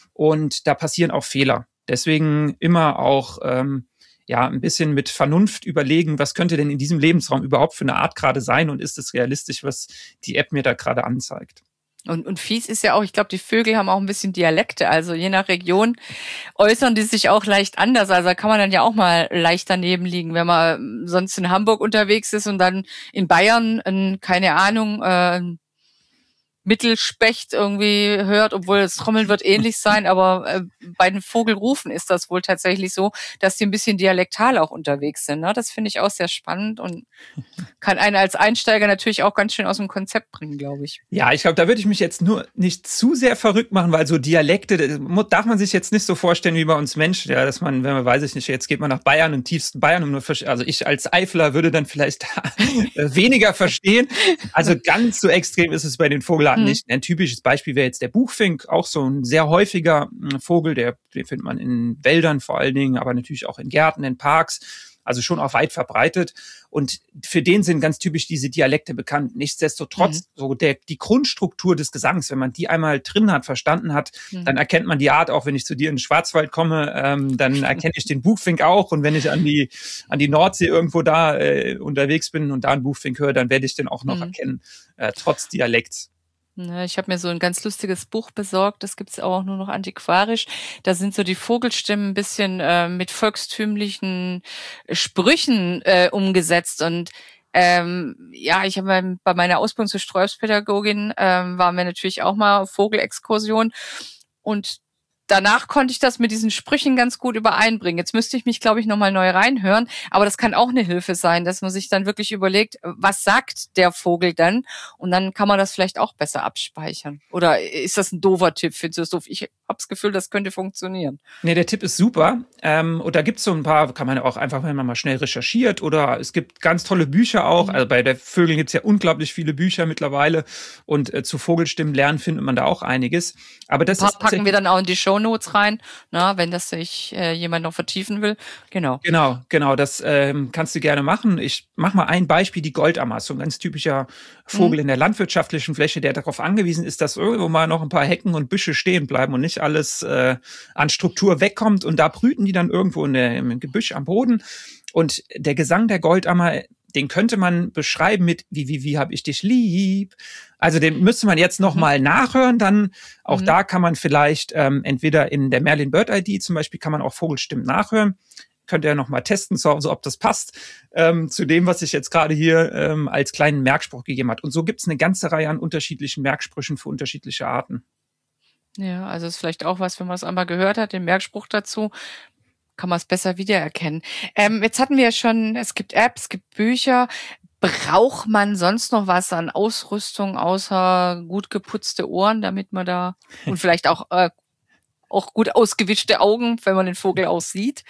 Und da passieren auch Fehler. Deswegen immer auch ähm, ja, ein bisschen mit Vernunft überlegen, was könnte denn in diesem Lebensraum überhaupt für eine Art gerade sein und ist es realistisch, was die App mir da gerade anzeigt. Und, und fies ist ja auch, ich glaube, die Vögel haben auch ein bisschen Dialekte, also je nach Region äußern die sich auch leicht anders, also da kann man dann ja auch mal leicht daneben liegen, wenn man sonst in Hamburg unterwegs ist und dann in Bayern, ein, keine Ahnung, äh, Mittelspecht irgendwie hört, obwohl das Trommeln wird ähnlich sein, aber äh, bei den Vogelrufen ist das wohl tatsächlich so, dass die ein bisschen dialektal auch unterwegs sind. Ne? Das finde ich auch sehr spannend und kann einen als Einsteiger natürlich auch ganz schön aus dem Konzept bringen, glaube ich. Ja, ich glaube, da würde ich mich jetzt nur nicht zu sehr verrückt machen, weil so Dialekte, darf man sich jetzt nicht so vorstellen wie bei uns Menschen, ja, dass man, wenn man, weiß ich nicht, jetzt geht man nach Bayern, im tiefsten Bayern, um nur, also ich als Eifler würde dann vielleicht weniger verstehen. Also ganz so extrem ist es bei den Vogelarten hm. nicht. Ein typisches Beispiel wäre jetzt der Buchfink, auch so ein sehr häufiger Vogel, der, den findet man in Wäldern vor allen Dingen, aber natürlich auch in Gärten, in Parks. Also schon auch weit verbreitet. Und für den sind ganz typisch diese Dialekte bekannt. Nichtsdestotrotz, mhm. so der, die Grundstruktur des Gesangs, wenn man die einmal drin hat, verstanden hat, mhm. dann erkennt man die Art, auch wenn ich zu dir in den Schwarzwald komme, ähm, dann erkenne ich den Buchfink auch. Und wenn ich an die, an die Nordsee irgendwo da äh, unterwegs bin und da einen Buchfink höre, dann werde ich den auch noch mhm. erkennen, äh, trotz Dialekts. Ich habe mir so ein ganz lustiges Buch besorgt, das gibt's auch nur noch antiquarisch. Da sind so die Vogelstimmen ein bisschen äh, mit volkstümlichen Sprüchen äh, umgesetzt. Und ähm, ja, ich habe bei meiner Ausbildung zur Streuobstpädagogin ähm, waren wir natürlich auch mal Vogelexkursion. Und danach konnte ich das mit diesen Sprüchen ganz gut übereinbringen. Jetzt müsste ich mich, glaube ich, nochmal neu reinhören. Aber das kann auch eine Hilfe sein, dass man sich dann wirklich überlegt, was sagt der Vogel dann? Und dann kann man das vielleicht auch besser abspeichern. Oder ist das ein doofer Tipp? Findest du das doof? Ich habe das Gefühl, das könnte funktionieren. Nee, der Tipp ist super. Ähm, und da gibt's so ein paar, kann man auch einfach, wenn man mal schnell recherchiert, oder es gibt ganz tolle Bücher auch. Mhm. Also bei der Vögeln gibt's ja unglaublich viele Bücher mittlerweile. Und äh, zu Vogelstimmen lernen findet man da auch einiges. Aber das ein paar ist packen wir dann auch in die Shownotes rein, na, wenn das sich äh, jemand noch vertiefen will. Genau. Genau, genau. Das ähm, kannst du gerne machen. Ich mach mal ein Beispiel, die Goldammer, so ein ganz typischer Vogel mhm. in der landwirtschaftlichen Fläche, der darauf angewiesen ist, dass irgendwo mal noch ein paar Hecken und Büsche stehen bleiben und nicht alles äh, an Struktur wegkommt. Und da brüten die dann irgendwo in der, im Gebüsch am Boden. Und der Gesang der Goldammer, den könnte man beschreiben mit wie, wie, wie hab ich dich lieb. Also den müsste man jetzt noch mhm. mal nachhören. Dann auch mhm. da kann man vielleicht ähm, entweder in der Merlin Bird I D zum Beispiel kann man auch Vogelstimmen nachhören. Könnt ihr noch mal testen, so, so ob das passt ähm, zu dem, was ich jetzt gerade hier ähm, als kleinen Merkspruch gegeben hat. Und so gibt's eine ganze Reihe an unterschiedlichen Merksprüchen für unterschiedliche Arten. Ja, also ist vielleicht auch was, wenn man es einmal gehört hat, den Merkspruch dazu, kann man es besser wiedererkennen. Ähm, jetzt hatten wir ja schon, es gibt Apps, es gibt Bücher. Braucht man sonst noch was an Ausrüstung außer gut geputzte Ohren, damit man da und vielleicht auch äh, auch gut ausgewischte Augen, wenn man den Vogel aussieht?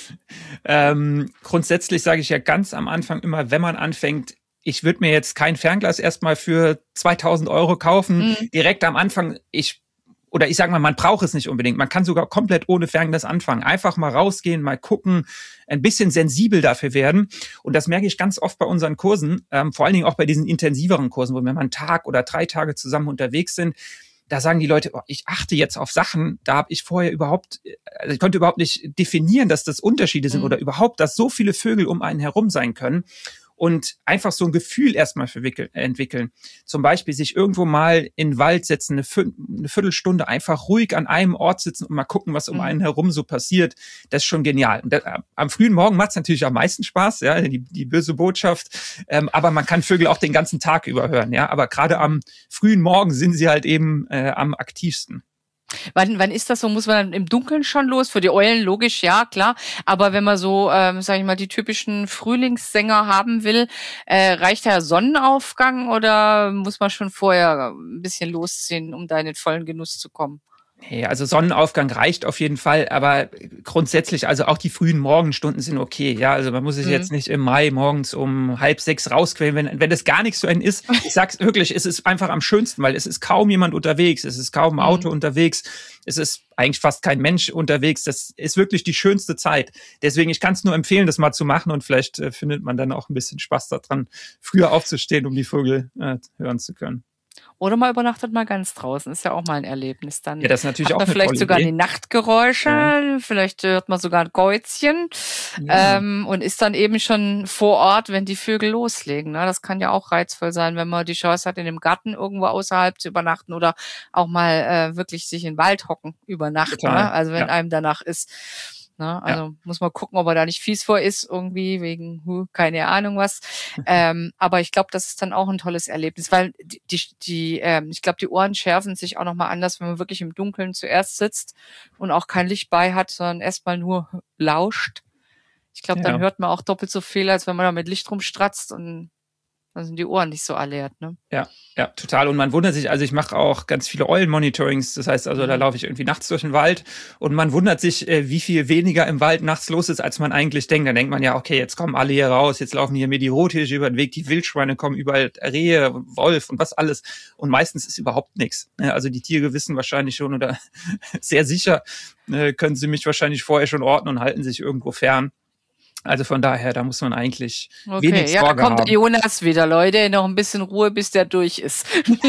Ähm, grundsätzlich sage ich ja ganz am Anfang immer, wenn man anfängt, ich würde mir jetzt kein Fernglas erstmal für zweitausend Euro kaufen, mhm. direkt am Anfang. Ich Oder ich sage mal, man braucht es nicht unbedingt. Man kann sogar komplett ohne Fernglas anfangen. Einfach mal rausgehen, mal gucken, ein bisschen sensibel dafür werden. Und das merke ich ganz oft bei unseren Kursen, ähm, vor allen Dingen auch bei diesen intensiveren Kursen, wo wir mal einen Tag oder drei Tage zusammen unterwegs sind. Da sagen die Leute, oh, ich achte jetzt auf Sachen, da habe ich vorher überhaupt, also ich konnte überhaupt nicht definieren, dass das Unterschiede sind mhm. oder überhaupt, dass so viele Vögel um einen herum sein können. Und einfach so ein Gefühl erstmal entwickeln. Zum Beispiel sich irgendwo mal in den Wald setzen, eine, Viertel, eine Viertelstunde einfach ruhig an einem Ort sitzen und mal gucken, was um mhm. einen herum so passiert. Das ist schon genial. Und das, am frühen Morgen macht es natürlich am meisten Spaß, ja, die, die böse Botschaft. Ähm, aber man kann Vögel auch den ganzen Tag über hören, ja. Aber gerade am frühen Morgen sind sie halt eben äh, am aktivsten. Wann, wann ist das so? Muss man dann im Dunkeln schon los? Für die Eulen logisch, ja, klar. Aber wenn man so, ähm, sag ich mal, die typischen Frühlingssänger haben will, äh, reicht der Sonnenaufgang oder muss man schon vorher ein bisschen losziehen, um da in den vollen Genuss zu kommen? Nee, also Sonnenaufgang reicht auf jeden Fall, aber grundsätzlich, also auch die frühen Morgenstunden sind okay, ja, also man muss sich mhm. jetzt nicht im Mai morgens um halb sechs rausquälen, wenn, wenn das gar nichts zu einem ist. Ich sag's wirklich, es ist einfach am schönsten, weil es ist kaum jemand unterwegs, es ist kaum ein Auto mhm. unterwegs, es ist eigentlich fast kein Mensch unterwegs, das ist wirklich die schönste Zeit. Deswegen, ich kann es nur empfehlen, das mal zu machen und vielleicht äh, findet man dann auch ein bisschen Spaß daran, früher aufzustehen, um die Vögel äh, hören zu können. Oder man übernachtet mal ganz draußen, ist ja auch mal ein Erlebnis. Dann ja, das ist natürlich hat man auch eine vielleicht tolle sogar Idee. Die Nachtgeräusche, ja. Vielleicht hört man sogar ein Gäuzchen ja. ähm, und ist dann eben schon vor Ort, wenn die Vögel loslegen. Ne? Das kann ja auch reizvoll sein, wenn man die Chance hat, in dem Garten irgendwo außerhalb zu übernachten oder auch mal äh, wirklich sich in den Wald hocken übernachten. Ne? Also wenn ja. einem danach ist. Ne? Also ja. muss man gucken, ob er da nicht fies vor ist, irgendwie wegen, huh, keine Ahnung was. ähm, aber ich glaube, das ist dann auch ein tolles Erlebnis, weil die, die, die ähm, ich glaube, die Ohren schärfen sich auch nochmal anders, wenn man wirklich im Dunkeln zuerst sitzt und auch kein Licht bei hat, sondern erstmal nur lauscht. Ich glaube, dann ja. hört man auch doppelt so viel, als wenn man da mit Licht rumstratzt und dann sind die Ohren nicht so alert, ne? Ja, ja, total. Und man wundert sich, also ich mache auch ganz viele Eulen-Monitorings, das heißt also, da laufe ich irgendwie nachts durch den Wald und man wundert sich, wie viel weniger im Wald nachts los ist, als man eigentlich denkt. Dann denkt man ja, okay, jetzt kommen alle hier raus, jetzt laufen hier mir die Rothirsche über den Weg, die Wildschweine kommen, überall Rehe, Wolf und was alles. Und meistens ist überhaupt nichts. Also die Tiere wissen wahrscheinlich schon oder sehr sicher können sie mich wahrscheinlich vorher schon orten und halten sich irgendwo fern. Also von daher, da muss man eigentlich okay, wenig ja, Sorge haben. Ja, kommt der Jonas wieder, Leute. Noch ein bisschen Ruhe, bis der durch ist.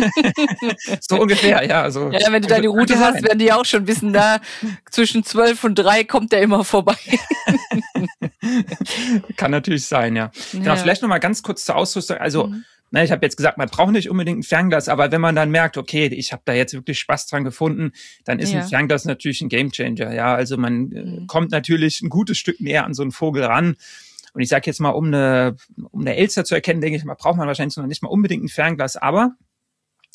So ungefähr, ja. Also, ja, wenn du deine Route hast, sein. Werden die auch schon wissen, da zwischen zwölf und drei kommt der immer vorbei. Kann natürlich sein, ja. ja. Genau, vielleicht noch mal ganz kurz zur Ausrüstung. Also, mhm. na, ich habe jetzt gesagt, man braucht nicht unbedingt ein Fernglas, aber wenn man dann merkt, okay, ich habe da jetzt wirklich Spaß dran gefunden, dann ist ja. ein Fernglas natürlich ein Gamechanger. Ja, also man mhm. kommt natürlich ein gutes Stück näher an so einen Vogel ran. Und ich sage jetzt mal, um eine, um eine Elster zu erkennen, denke ich mal, braucht man wahrscheinlich noch nicht mal unbedingt ein Fernglas, aber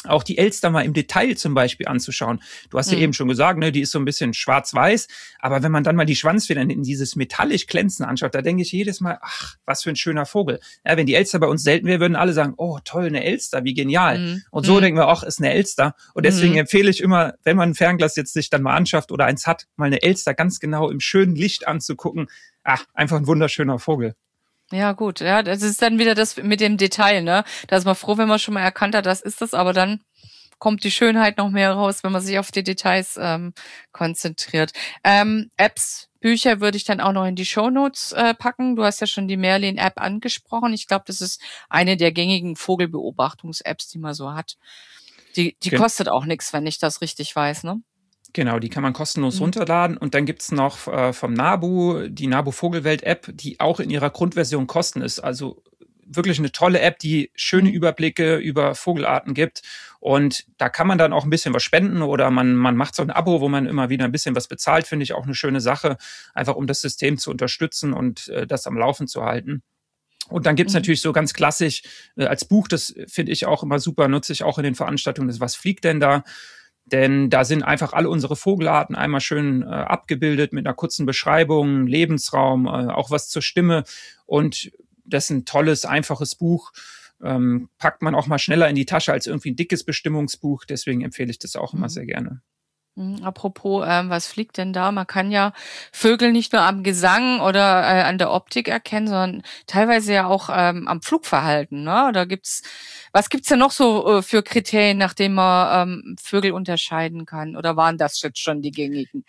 auch die Elster mal im Detail zum Beispiel anzuschauen. Du hast ja mhm. eben schon gesagt, ne, die ist so ein bisschen schwarz-weiß, aber wenn man dann mal die Schwanzfedern in dieses metallisch Glänzen anschaut, da denke ich jedes Mal, ach, was für ein schöner Vogel. Ja, wenn die Elster bei uns selten wäre, würden alle sagen, oh toll, eine Elster, wie genial. Mhm. Und so mhm. denken wir auch, ist eine Elster. Und deswegen mhm. empfehle ich immer, wenn man ein Fernglas jetzt sich dann mal anschafft oder eins hat, mal eine Elster ganz genau im schönen Licht anzugucken. Ach, einfach ein wunderschöner Vogel. Ja, gut. Ja, das ist dann wieder das mit dem Detail, ne? Da ist man froh, wenn man schon mal erkannt hat, das ist das, aber dann kommt die Schönheit noch mehr raus, wenn man sich auf die Details ähm, konzentriert. Ähm, Apps, Bücher würde ich dann auch noch in die Shownotes äh, packen. Du hast ja schon die Merlin-App angesprochen. Ich glaube, das ist eine der gängigen Vogelbeobachtungs-Apps, die man so hat. Die, die okay. kostet auch nichts, wenn ich das richtig weiß, ne? Genau, die kann man kostenlos mhm. runterladen. Und dann gibt's noch äh, vom NABU die NABU Vogelwelt-App, die auch in ihrer Grundversion kosten ist. Also wirklich eine tolle App, die schöne Überblicke über Vogelarten gibt. Und da kann man dann auch ein bisschen was spenden oder man, man macht so ein Abo, wo man immer wieder ein bisschen was bezahlt. Finde ich auch eine schöne Sache, einfach um das System zu unterstützen und äh, das am Laufen zu halten. Und dann gibt's mhm. natürlich so ganz klassisch äh, als Buch, das finde ich auch immer super, nutze ich auch in den Veranstaltungen, das Was fliegt denn da? Denn da sind einfach alle unsere Vogelarten einmal schön äh, abgebildet mit einer kurzen Beschreibung, Lebensraum, äh, auch was zur Stimme. Und das ist ein tolles, einfaches Buch. Ähm, packt man auch mal schneller in die Tasche als irgendwie ein dickes Bestimmungsbuch. Deswegen empfehle ich das auch immer sehr gerne. Apropos, ähm, was fliegt denn da? Man kann ja Vögel nicht nur am Gesang oder äh, an der Optik erkennen, sondern teilweise ja auch ähm, am Flugverhalten. Ne? Da gibt's, was gibt's denn noch so äh, für Kriterien, nach denen man ähm, Vögel unterscheiden kann? Oder waren das jetzt schon die gängigen?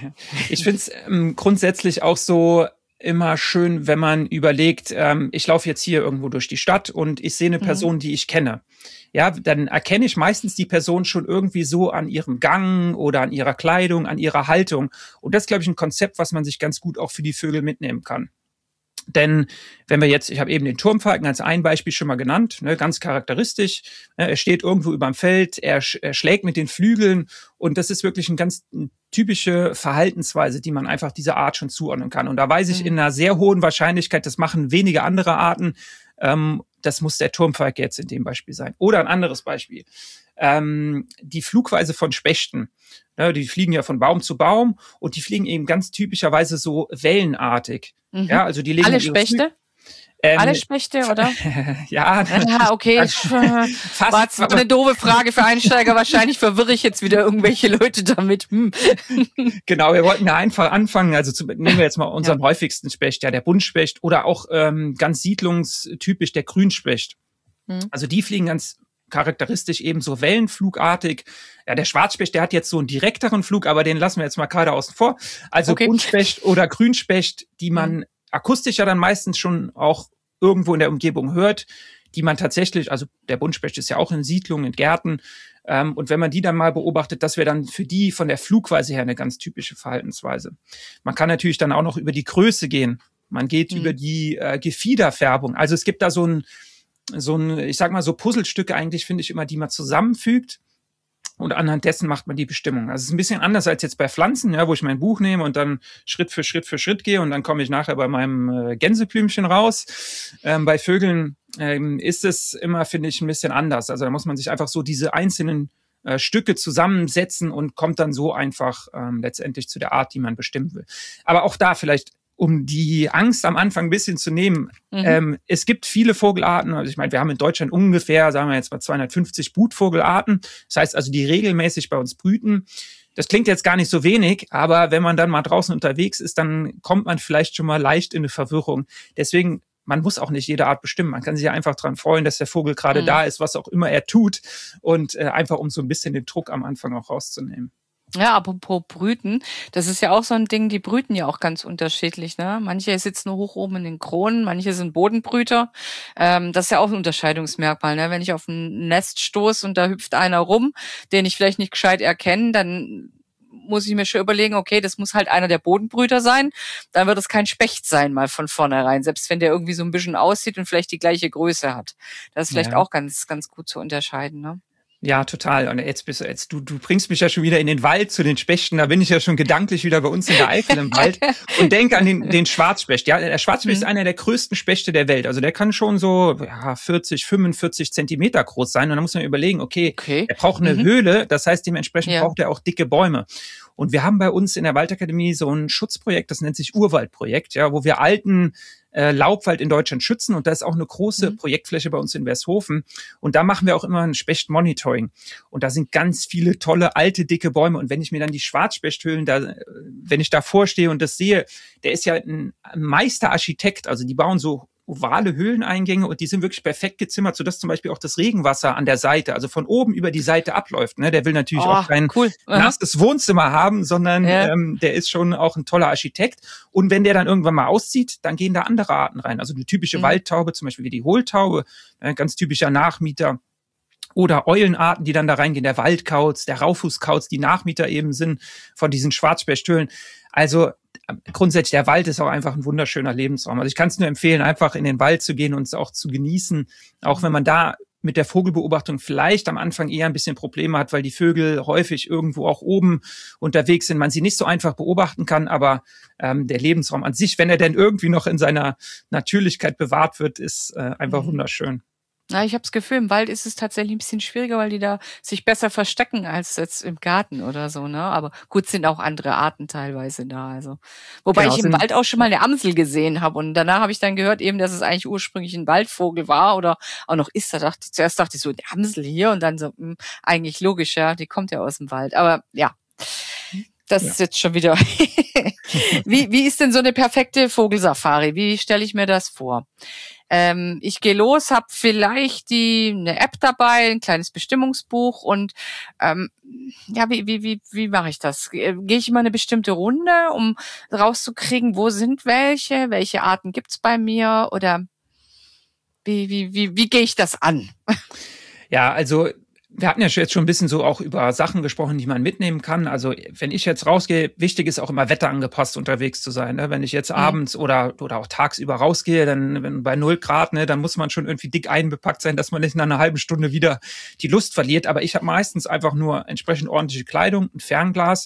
Ich finde es ähm, grundsätzlich auch so immer schön, wenn man überlegt, ähm, ich laufe jetzt hier irgendwo durch die Stadt und ich sehe eine Person, mhm. die ich kenne. Ja, dann erkenne ich meistens die Person schon irgendwie so an ihrem Gang oder an ihrer Kleidung, an ihrer Haltung. Und das ist, glaube ich, ein Konzept, was man sich ganz gut auch für die Vögel mitnehmen kann. Denn wenn wir jetzt, ich habe eben den Turmfalken als ein Beispiel schon mal genannt, ne, ganz charakteristisch, ne, er steht irgendwo überm Feld, er, sch- er schlägt mit den Flügeln und das ist wirklich eine ganz typische Verhaltensweise, die man einfach dieser Art schon zuordnen kann. Und da weiß ich mhm. in einer sehr hohen Wahrscheinlichkeit, das machen wenige andere Arten, ähm, das muss der Turmfalke jetzt in dem Beispiel sein. Oder ein anderes Beispiel. Ähm, die Flugweise von Spechten. Ja, die fliegen ja von Baum zu Baum und die fliegen eben ganz typischerweise so wellenartig. Mhm. Ja, also die legen Alle Spechte? Ähm, Alle Spechte, oder? ja. Ja, okay. Fast. War zwar eine doofe Frage für Einsteiger. Wahrscheinlich verwirre ich jetzt wieder irgendwelche Leute damit. Hm. Genau, wir wollten ja einfach anfangen. Also zu, nehmen wir jetzt mal unseren ja. häufigsten Specht, ja, der Buntspecht oder auch ähm, ganz siedlungstypisch der Grünspecht. Hm. Also die fliegen ganz charakteristisch eben so wellenflugartig. Ja, der Schwarzspecht, der hat jetzt so einen direkteren Flug, aber den lassen wir jetzt mal gerade außen vor. Also okay. Buntspecht oder Grünspecht, die man hm. akustisch ja dann meistens schon auch irgendwo in der Umgebung hört, die man tatsächlich, also der Buntspecht ist ja auch in Siedlungen, in Gärten, ähm, und wenn man die dann mal beobachtet, das wäre dann für die von der Flugweise her eine ganz typische Verhaltensweise. Man kann natürlich dann auch noch über die Größe gehen. Man geht mhm. über die äh, Gefiederfärbung. Also es gibt da so ein, so ein, ich sag mal so Puzzlestücke eigentlich, finde ich immer, die man zusammenfügt. Und anhand dessen macht man die Bestimmung. Also es ist ein bisschen anders als jetzt bei Pflanzen, ja, wo ich mein Buch nehme und dann Schritt für Schritt für Schritt gehe und dann komme ich nachher bei meinem äh, Gänseblümchen raus. Ähm, bei Vögeln ähm, ist es immer, finde ich, ein bisschen anders. Also da muss man sich einfach so diese einzelnen äh, Stücke zusammensetzen und kommt dann so einfach ähm, letztendlich zu der Art, die man bestimmen will. Aber auch da vielleicht, um die Angst am Anfang ein bisschen zu nehmen. Mhm. Ähm, es gibt viele Vogelarten. Also ich meine, wir haben in Deutschland ungefähr, sagen wir jetzt mal zweihundertfünfzig Brutvogelarten. Das heißt also, die regelmäßig bei uns brüten. Das klingt jetzt gar nicht so wenig, aber wenn man dann mal draußen unterwegs ist, dann kommt man vielleicht schon mal leicht in eine Verwirrung. Deswegen, man muss auch nicht jede Art bestimmen. Man kann sich ja einfach dran freuen, dass der Vogel gerade mhm. da ist, was auch immer er tut. Und äh, einfach, um so ein bisschen den Druck am Anfang auch rauszunehmen. Ja, apropos Brüten, das ist ja auch so ein Ding, die brüten ja auch ganz unterschiedlich, ne? Manche sitzen nur hoch oben in den Kronen, manche sind Bodenbrüter. Ähm, das ist ja auch ein Unterscheidungsmerkmal, ne? Wenn ich auf ein Nest stoße und da hüpft einer rum, den ich vielleicht nicht gescheit erkenne, dann muss ich mir schon überlegen, okay, das muss halt einer der Bodenbrüter sein. Dann wird es kein Specht sein, mal von vornherein, selbst wenn der irgendwie so ein bisschen aussieht und vielleicht die gleiche Größe hat. Das ist vielleicht ja. auch ganz, ganz gut zu unterscheiden, ne? Ja, total. Und jetzt bist du, jetzt, du, du bringst mich ja schon wieder in den Wald zu den Spechten. Da bin ich ja schon gedanklich wieder bei uns in der Eifel im Wald und denke an den, den Schwarzspecht. Ja, der Schwarzspecht mhm. ist einer der größten Spechte der Welt. Also der kann schon so ja, vierzig, fünfundvierzig Zentimeter groß sein. Und da muss man überlegen, okay, okay. er braucht eine mhm. Höhle. Das heißt, dementsprechend ja. braucht er auch dicke Bäume. Und wir haben bei uns in der Waldakademie so ein Schutzprojekt, das nennt sich Urwaldprojekt, ja, wo wir alten äh, Laubwald in Deutschland schützen. Und da ist auch eine große mhm. Projektfläche bei uns in Wershofen. Und da machen wir auch immer ein Specht-Monitoring. Und da sind ganz viele tolle, alte, dicke Bäume. Und wenn ich mir dann die Schwarzspechthöhlen, da, wenn ich da vorstehe und das sehe, der ist ja ein Meisterarchitekt. Also die bauen so ovale Höhleneingänge und die sind wirklich perfekt gezimmert, sodass zum Beispiel auch das Regenwasser an der Seite, also von oben über die Seite abläuft. Ne? Der will natürlich oh, auch kein cool. nasses Wohnzimmer haben, sondern ja. ähm, der ist schon auch ein toller Architekt. Und wenn der dann irgendwann mal auszieht, dann gehen da andere Arten rein. Also die typische mhm. Waldtaube, zum Beispiel wie die Hohltaube, äh, ganz typischer Nachmieter. Oder Eulenarten, die dann da reingehen, der Waldkauz, der Raufußkauz, die Nachmieter eben sind von diesen Schwarzspechthöhlen. Also grundsätzlich, der Wald ist auch einfach ein wunderschöner Lebensraum. Also ich kann es nur empfehlen, einfach in den Wald zu gehen und es auch zu genießen, auch wenn man da mit der Vogelbeobachtung vielleicht am Anfang eher ein bisschen Probleme hat, weil die Vögel häufig irgendwo auch oben unterwegs sind, man sie nicht so einfach beobachten kann, aber ähm, der Lebensraum an sich, wenn er denn irgendwie noch in seiner Natürlichkeit bewahrt wird, ist äh, einfach mhm. wunderschön. Na, ich habe das Gefühl, im Wald ist es tatsächlich ein bisschen schwieriger, weil die da sich besser verstecken als jetzt im Garten oder so, ne? Aber gut, sind auch andere Arten teilweise da, also. Wobei genau, ich im Wald auch schon mal eine Amsel gesehen habe und danach habe ich dann gehört eben, dass es eigentlich ursprünglich ein Waldvogel war oder auch noch ist. Da dachte ich, zuerst dachte ich so, die Amsel hier und dann so, mh, eigentlich logisch, ja, die kommt ja aus dem Wald. Aber ja, das ja. ist jetzt schon wieder. wie, wie ist denn so eine perfekte Vogelsafari? Wie stelle ich mir das vor? Ähm, ich gehe los, habe vielleicht die eine App dabei, ein kleines Bestimmungsbuch und ähm, ja, wie wie wie wie mache ich das? Gehe ich immer eine bestimmte Runde, um rauszukriegen, wo sind welche, welche Arten gibt's bei mir oder wie wie wie wie gehe ich das an? Ja, also wir hatten ja jetzt schon ein bisschen so auch über Sachen gesprochen, die man mitnehmen kann. Also wenn ich jetzt rausgehe, wichtig ist auch immer wetterangepasst unterwegs zu sein. Ne? Wenn ich jetzt mhm. abends oder oder auch tagsüber rausgehe, dann wenn bei null Grad, ne, dann muss man schon irgendwie dick einbepackt sein, dass man nicht nach einer halben Stunde wieder die Lust verliert. Aber ich habe meistens einfach nur entsprechend ordentliche Kleidung, ein Fernglas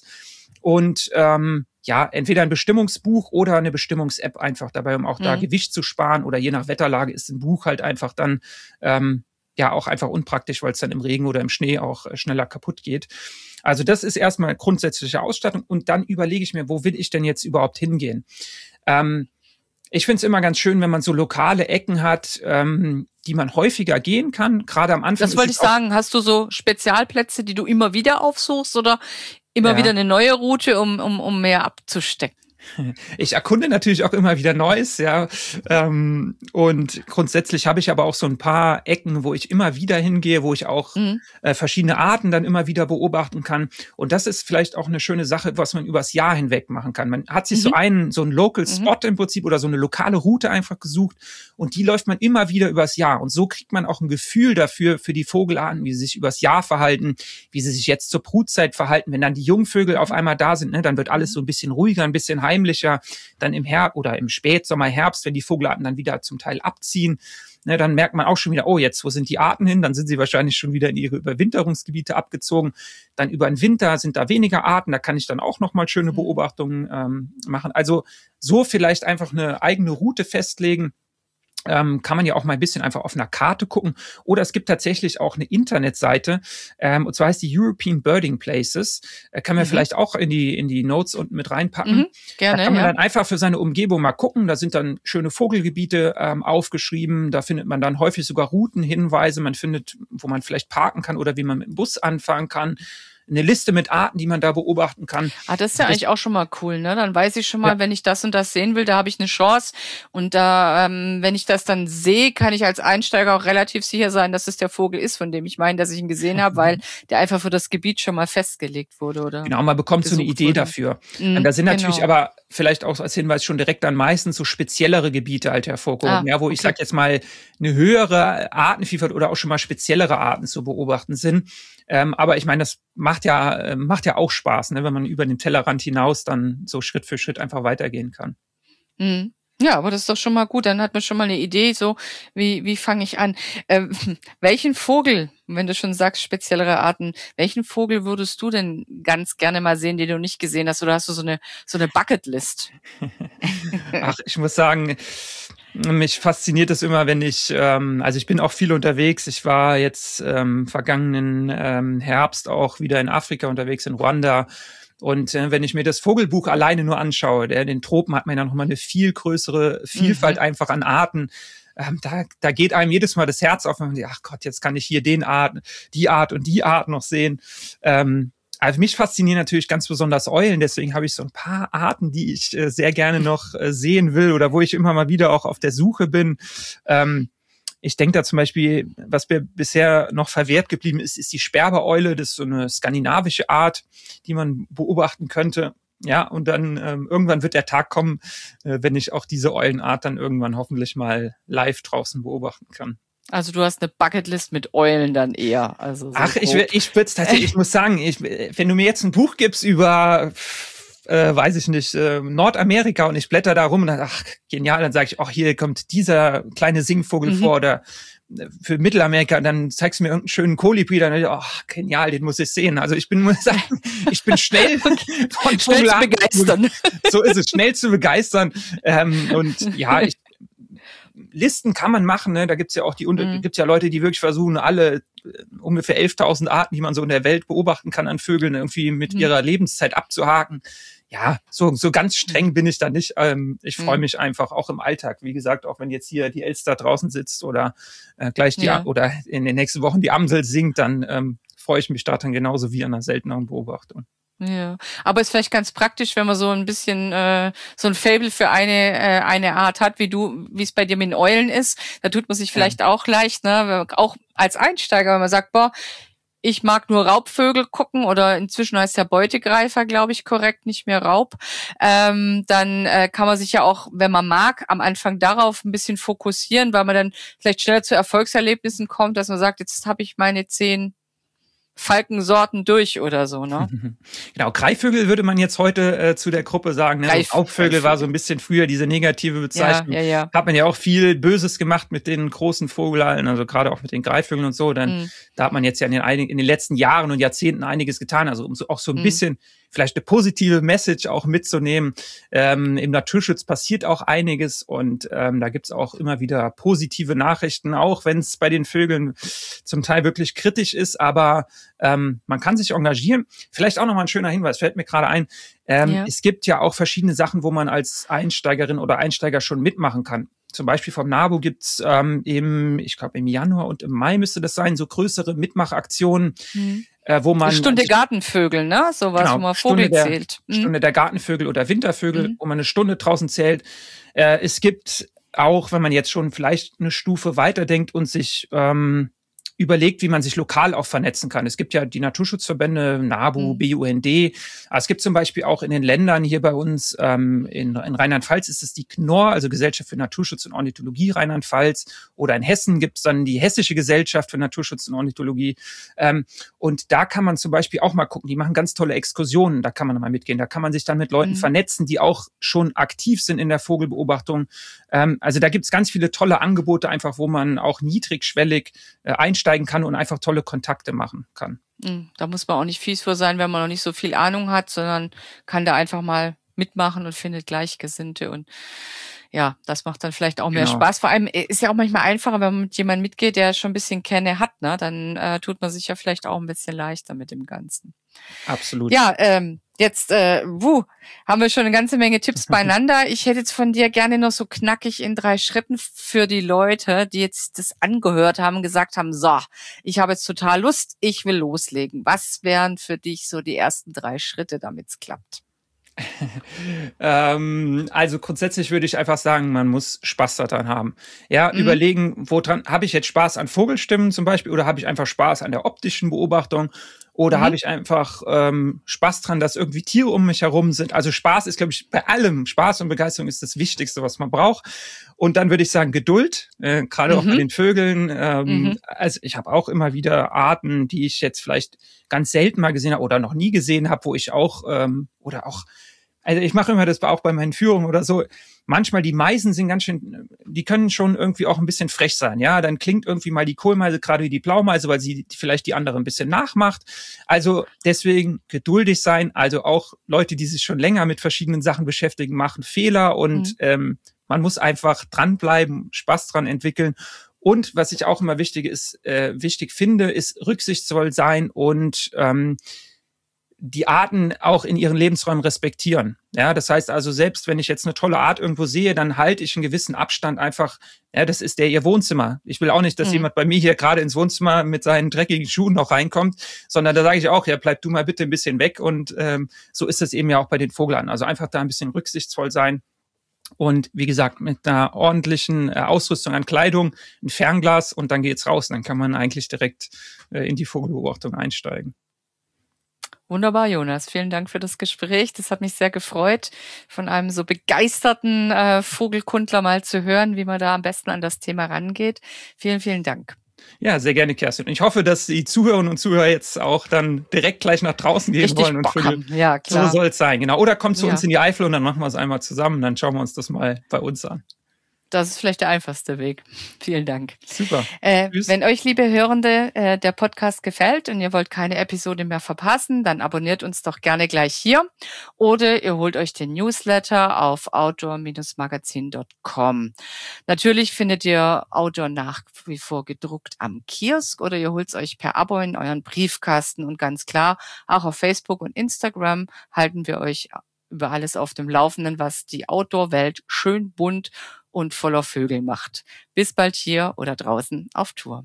und ähm, ja, entweder ein Bestimmungsbuch oder eine Bestimmungs-App einfach dabei, um auch mhm. da Gewicht zu sparen. Oder je nach Wetterlage ist ein Buch halt einfach dann ähm, ja auch einfach unpraktisch, weil es dann im Regen oder im Schnee auch schneller kaputt geht. Also das ist erstmal grundsätzliche Ausstattung und dann überlege ich mir, wo will ich denn jetzt überhaupt hingehen? Ähm, ich finde es immer ganz schön, wenn man so lokale Ecken hat, ähm, die man häufiger gehen kann, gerade am Anfang. Das wollte ich sagen, hast du so Spezialplätze, die du immer wieder aufsuchst oder immer ja. wieder eine neue Route, um, um, um mehr abzustecken? Ich erkunde natürlich auch immer wieder Neues, ja. Ähm, und grundsätzlich habe ich aber auch so ein paar Ecken, wo ich immer wieder hingehe, wo ich auch mhm. äh, verschiedene Arten dann immer wieder beobachten kann. Und das ist vielleicht auch eine schöne Sache, was man übers Jahr hinweg machen kann. Man hat sich mhm. so einen, so einen Local Spot mhm. im Prinzip oder so eine lokale Route einfach gesucht und die läuft man immer wieder übers Jahr. Und so kriegt man auch ein Gefühl dafür, für die Vogelarten, wie sie sich übers Jahr verhalten, wie sie sich jetzt zur Brutzeit verhalten. Wenn dann die Jungvögel auf einmal da sind, ne, dann wird alles so ein bisschen ruhiger, ein bisschen heimlicher. Dann im Herbst oder im Spätsommer, Herbst, wenn die Vogelarten dann wieder zum Teil abziehen, ne, dann merkt man auch schon wieder, oh, jetzt, wo sind die Arten hin? Dann sind sie wahrscheinlich schon wieder in ihre Überwinterungsgebiete abgezogen. Dann über den Winter sind da weniger Arten, da kann ich dann auch nochmal schöne Beobachtungen ähm, machen. Also so vielleicht einfach eine eigene Route festlegen. Ähm, kann man ja auch mal ein bisschen einfach auf einer Karte gucken. Oder es gibt tatsächlich auch eine Internetseite, ähm, und zwar heißt die European Birding Places. Äh, kann man mhm. vielleicht auch in die in die Notes unten mit reinpacken. Mhm, gerne, da kann man ja. dann einfach für seine Umgebung mal gucken. Da sind dann schöne Vogelgebiete ähm, aufgeschrieben. Da findet man dann häufig sogar Routenhinweise. Man findet, wo man vielleicht parken kann oder wie man mit dem Bus anfahren kann. Eine Liste mit Arten, die man da beobachten kann. Ah, das ist ja eigentlich auch schon mal cool, ne? Dann weiß ich schon mal, ja. wenn ich das und das sehen will, da habe ich eine Chance. Und da, ähm, wenn ich das dann sehe, kann ich als Einsteiger auch relativ sicher sein, dass es der Vogel ist, von dem ich meine, dass ich ihn gesehen habe, weil der einfach für das Gebiet schon mal festgelegt wurde, oder? Genau, man bekommt so eine Idee wurde. dafür. Mhm, da sind natürlich genau. aber vielleicht auch als Hinweis schon direkt dann meistens so speziellere Gebiete halt hervorgehoben, ah, ja, wo okay. ich sag jetzt mal eine höhere Artenvielfalt oder auch schon mal speziellere Arten zu beobachten sind. Ähm, aber ich meine, das macht ja äh, macht ja auch Spaß, ne, wenn man über den Tellerrand hinaus dann so Schritt für Schritt einfach weitergehen kann. Mhm. Ja, aber das ist doch schon mal gut. Dann hat man schon mal eine Idee, so wie wie fange ich an? Ähm, welchen Vogel, wenn du schon sagst, speziellere Arten, welchen Vogel würdest du denn ganz gerne mal sehen, den du nicht gesehen hast? Oder hast du so eine so eine Bucketlist? Ach, ich muss sagen, mich fasziniert es immer, wenn ich, ähm, also ich bin auch viel unterwegs. Ich war jetzt ähm, vergangenen ähm, Herbst auch wieder in Afrika unterwegs, in Ruanda. Und äh, wenn ich mir das Vogelbuch alleine nur anschaue, der, in den Tropen hat man ja noch mal eine viel größere Vielfalt mhm. einfach an Arten. Ähm, da, da geht einem jedes Mal das Herz auf, wenn man denkt, ach Gott, jetzt kann ich hier den Art, die Art und die Art noch sehen. Ähm, also mich faszinieren natürlich ganz besonders Eulen, deswegen habe ich so ein paar Arten, die ich äh, sehr gerne noch äh, sehen will oder wo ich immer mal wieder auch auf der Suche bin. Ähm, Ich denke da zum Beispiel, was mir bisher noch verwehrt geblieben ist, ist die Sperbereule. Das ist so eine skandinavische Art, die man beobachten könnte. Ja, und dann ähm, irgendwann wird der Tag kommen, äh, wenn ich auch diese Eulenart dann irgendwann hoffentlich mal live draußen beobachten kann. Also du hast eine Bucketlist mit Eulen dann eher. Also so Ach, grob. ich, ich würde es tatsächlich, ich muss sagen, ich, wenn du mir jetzt ein Buch gibst über... Äh, weiß ich nicht, äh, Nordamerika und ich blätter da rum und dann, ach, genial, dann sage ich, ach, hier kommt dieser kleine Singvogel mhm. vor oder äh, für Mittelamerika, dann zeigst du mir irgendeinen schönen Kolibri, dann, ach, genial, den muss ich sehen. Also ich bin, muss sagen, ich bin schnell von schnell zu begeistern. So ist es, schnell zu begeistern. Ähm, und ja, ich, Listen kann man machen, ne? Da gibt's ja auch die, mhm. gibt's ja Leute, die wirklich versuchen, alle ungefähr elftausend Arten, die man so in der Welt beobachten kann an Vögeln, irgendwie mit mhm. ihrer Lebenszeit abzuhaken. Ja, so so ganz streng bin ich da nicht. Ähm, ich freue mich einfach auch im Alltag. Wie gesagt, auch wenn jetzt hier die Elster draußen sitzt oder äh, gleich die ja. oder in den nächsten Wochen die Amsel singt, dann ähm, freue ich mich da dann genauso wie an einer selteneren Beobachtung. Ja, aber ist vielleicht ganz praktisch, wenn man so ein bisschen äh, so ein Faible für eine äh, eine Art hat, wie du, wie es bei dir mit den Eulen ist. Da tut man sich vielleicht ja. auch leicht, ne, auch als Einsteiger, wenn man sagt, boah, ich mag nur Raubvögel gucken oder inzwischen heißt der Beutegreifer, glaube ich, korrekt, nicht mehr Raub. Ähm, dann äh, kann man sich ja auch, wenn man mag, am Anfang darauf ein bisschen fokussieren, weil man dann vielleicht schneller zu Erfolgserlebnissen kommt, dass man sagt, jetzt habe ich meine zehn Falkensorten durch oder so, ne? Genau, Greifvögel würde man jetzt heute äh, zu der Gruppe sagen. Ne? Greif, Raubvögel war so ein bisschen früher diese negative Bezeichnung. Ja, ja, ja. Hat man ja auch viel Böses gemacht mit den großen Vogelallen, also gerade auch mit den Greifvögeln und so. Dann mhm. da hat man jetzt ja in den, einigen, in den letzten Jahren und Jahrzehnten einiges getan. Also um so, auch so ein mhm. bisschen vielleicht eine positive Message auch mitzunehmen. Ähm, im Naturschutz passiert auch einiges und ähm, da gibt's auch immer wieder positive Nachrichten, auch wenn es bei den Vögeln zum Teil wirklich kritisch ist, aber ähm, man kann sich engagieren. Vielleicht auch nochmal ein schöner Hinweis, fällt mir gerade ein. Ähm, ja. Es gibt ja auch verschiedene Sachen, wo man als Einsteigerin oder Einsteiger schon mitmachen kann. Zum Beispiel vom NABU gibt's ähm, im, ich glaube im Januar und im Mai müsste das sein, so größere Mitmachaktionen, mhm. äh, wo man... Stunde also, Gartenvögel, ne? Sowas, genau, wo man Vogel der, zählt. Mhm. Stunde der Gartenvögel oder Wintervögel, mhm. wo man eine Stunde draußen zählt. Äh, es gibt auch, wenn man jetzt schon vielleicht eine Stufe weiterdenkt und sich... Ähm, überlegt, wie man sich lokal auch vernetzen kann. Es gibt ja die Naturschutzverbände, NABU, mhm. B U N D. Aber es gibt zum Beispiel auch in den Ländern hier bei uns, ähm, in, in Rheinland-Pfalz ist es die K N O R, also Gesellschaft für Naturschutz und Ornithologie Rheinland-Pfalz. Oder in Hessen gibt es dann die Hessische Gesellschaft für Naturschutz und Ornithologie. Ähm, und da kann man zum Beispiel auch mal gucken, die machen ganz tolle Exkursionen, da kann man mal mitgehen. Da kann man sich dann mit Leuten mhm. vernetzen, die auch schon aktiv sind in der Vogelbeobachtung. Ähm, also da gibt es ganz viele tolle Angebote einfach, wo man auch niedrigschwellig äh, einsteigen kann und einfach tolle Kontakte machen kann. Da muss man auch nicht fies vor sein, wenn man noch nicht so viel Ahnung hat, sondern kann da einfach mal mitmachen und findet Gleichgesinnte und ja, das macht dann vielleicht auch mehr genau. Spaß. Vor allem ist ja auch manchmal einfacher, wenn man mit jemandem mitgeht, der schon ein bisschen Kenne hat, ne? Dann äh, tut man sich ja vielleicht auch ein bisschen leichter mit dem Ganzen. Absolut. Ja, ähm, jetzt äh, wuh, haben wir schon eine ganze Menge Tipps beieinander. Ich hätte jetzt von dir gerne noch so knackig in drei Schritten für die Leute, die jetzt das angehört haben, gesagt haben, so, ich habe jetzt total Lust, ich will loslegen. Was wären für dich so die ersten drei Schritte, damit es klappt? ähm, also grundsätzlich würde ich einfach sagen, man muss Spaß daran haben. Ja, mhm. überlegen, woran habe ich jetzt Spaß an Vogelstimmen zum Beispiel oder habe ich einfach Spaß an der optischen Beobachtung oder mhm. habe ich einfach ähm, Spaß dran, dass irgendwie Tiere um mich herum sind. Also Spaß ist, glaube ich, bei allem, Spaß und Begeisterung ist das Wichtigste, was man braucht. Und dann würde ich sagen Geduld, äh, gerade mhm. auch bei den Vögeln. Ähm, mhm. Also ich habe auch immer wieder Arten, die ich jetzt vielleicht ganz selten mal gesehen habe oder noch nie gesehen habe, wo ich auch ähm, oder auch also ich mache immer das auch bei meinen Führungen oder so. Manchmal die Meisen sind ganz schön, die können schon irgendwie auch ein bisschen frech sein. Ja, dann klingt irgendwie mal die Kohlmeise gerade wie die Blaumeise, weil sie vielleicht die andere ein bisschen nachmacht. Also deswegen geduldig sein. Also auch Leute, die sich schon länger mit verschiedenen Sachen beschäftigen, machen Fehler und mhm. ähm, man muss einfach dranbleiben, Spaß dran entwickeln. Und was ich auch immer wichtig ist, äh, wichtig finde, ist rücksichtsvoll sein und ähm, die Arten auch in ihren Lebensräumen respektieren. Ja, das heißt also, selbst wenn ich jetzt eine tolle Art irgendwo sehe, dann halte ich einen gewissen Abstand einfach. Ja, das ist der ihr Wohnzimmer. Ich will auch nicht, dass mhm. jemand bei mir hier gerade ins Wohnzimmer mit seinen dreckigen Schuhen noch reinkommt, sondern da sage ich auch, ja, bleib du mal bitte ein bisschen weg. Und ähm, so ist es eben ja auch bei den Vogelarten. Also einfach da ein bisschen rücksichtsvoll sein. Und wie gesagt, mit einer ordentlichen äh, Ausrüstung an Kleidung, ein Fernglas und dann geht's raus. Dann kann man eigentlich direkt äh, in die Vogelbeobachtung einsteigen. Wunderbar, Jonas. Vielen Dank für das Gespräch. Das hat mich sehr gefreut, von einem so begeisterten äh, Vogelkundler mal zu hören, wie man da am besten an das Thema rangeht. Vielen, vielen Dank. Ja, sehr gerne, Kerstin. Und ich hoffe, dass die Zuhörerinnen und Zuhörer jetzt auch dann direkt gleich nach draußen gehen Richtig wollen. Und Bock haben. Ja, klar. So soll es sein, genau. Oder kommt zu ja. uns in die Eifel und dann machen wir es einmal zusammen. Dann schauen wir uns das mal bei uns an. Das ist vielleicht der einfachste Weg. Vielen Dank. Super. Äh, wenn euch, liebe Hörende, äh, der Podcast gefällt und ihr wollt keine Episode mehr verpassen, dann abonniert uns doch gerne gleich hier. Oder ihr holt euch den Newsletter auf outdoor Bindestrich magazin Punkt com. Natürlich findet ihr Outdoor nach wie vor gedruckt am Kiosk oder ihr holt es euch per Abo in euren Briefkasten. Und ganz klar, auch auf Facebook und Instagram halten wir euch über alles auf dem Laufenden, was die Outdoor-Welt schön bunt und voller Vögel macht. Bis bald hier oder draußen auf Tour.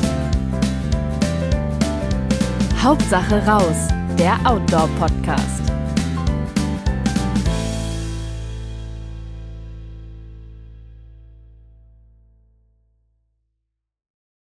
Hauptsache raus, der Outdoor-Podcast.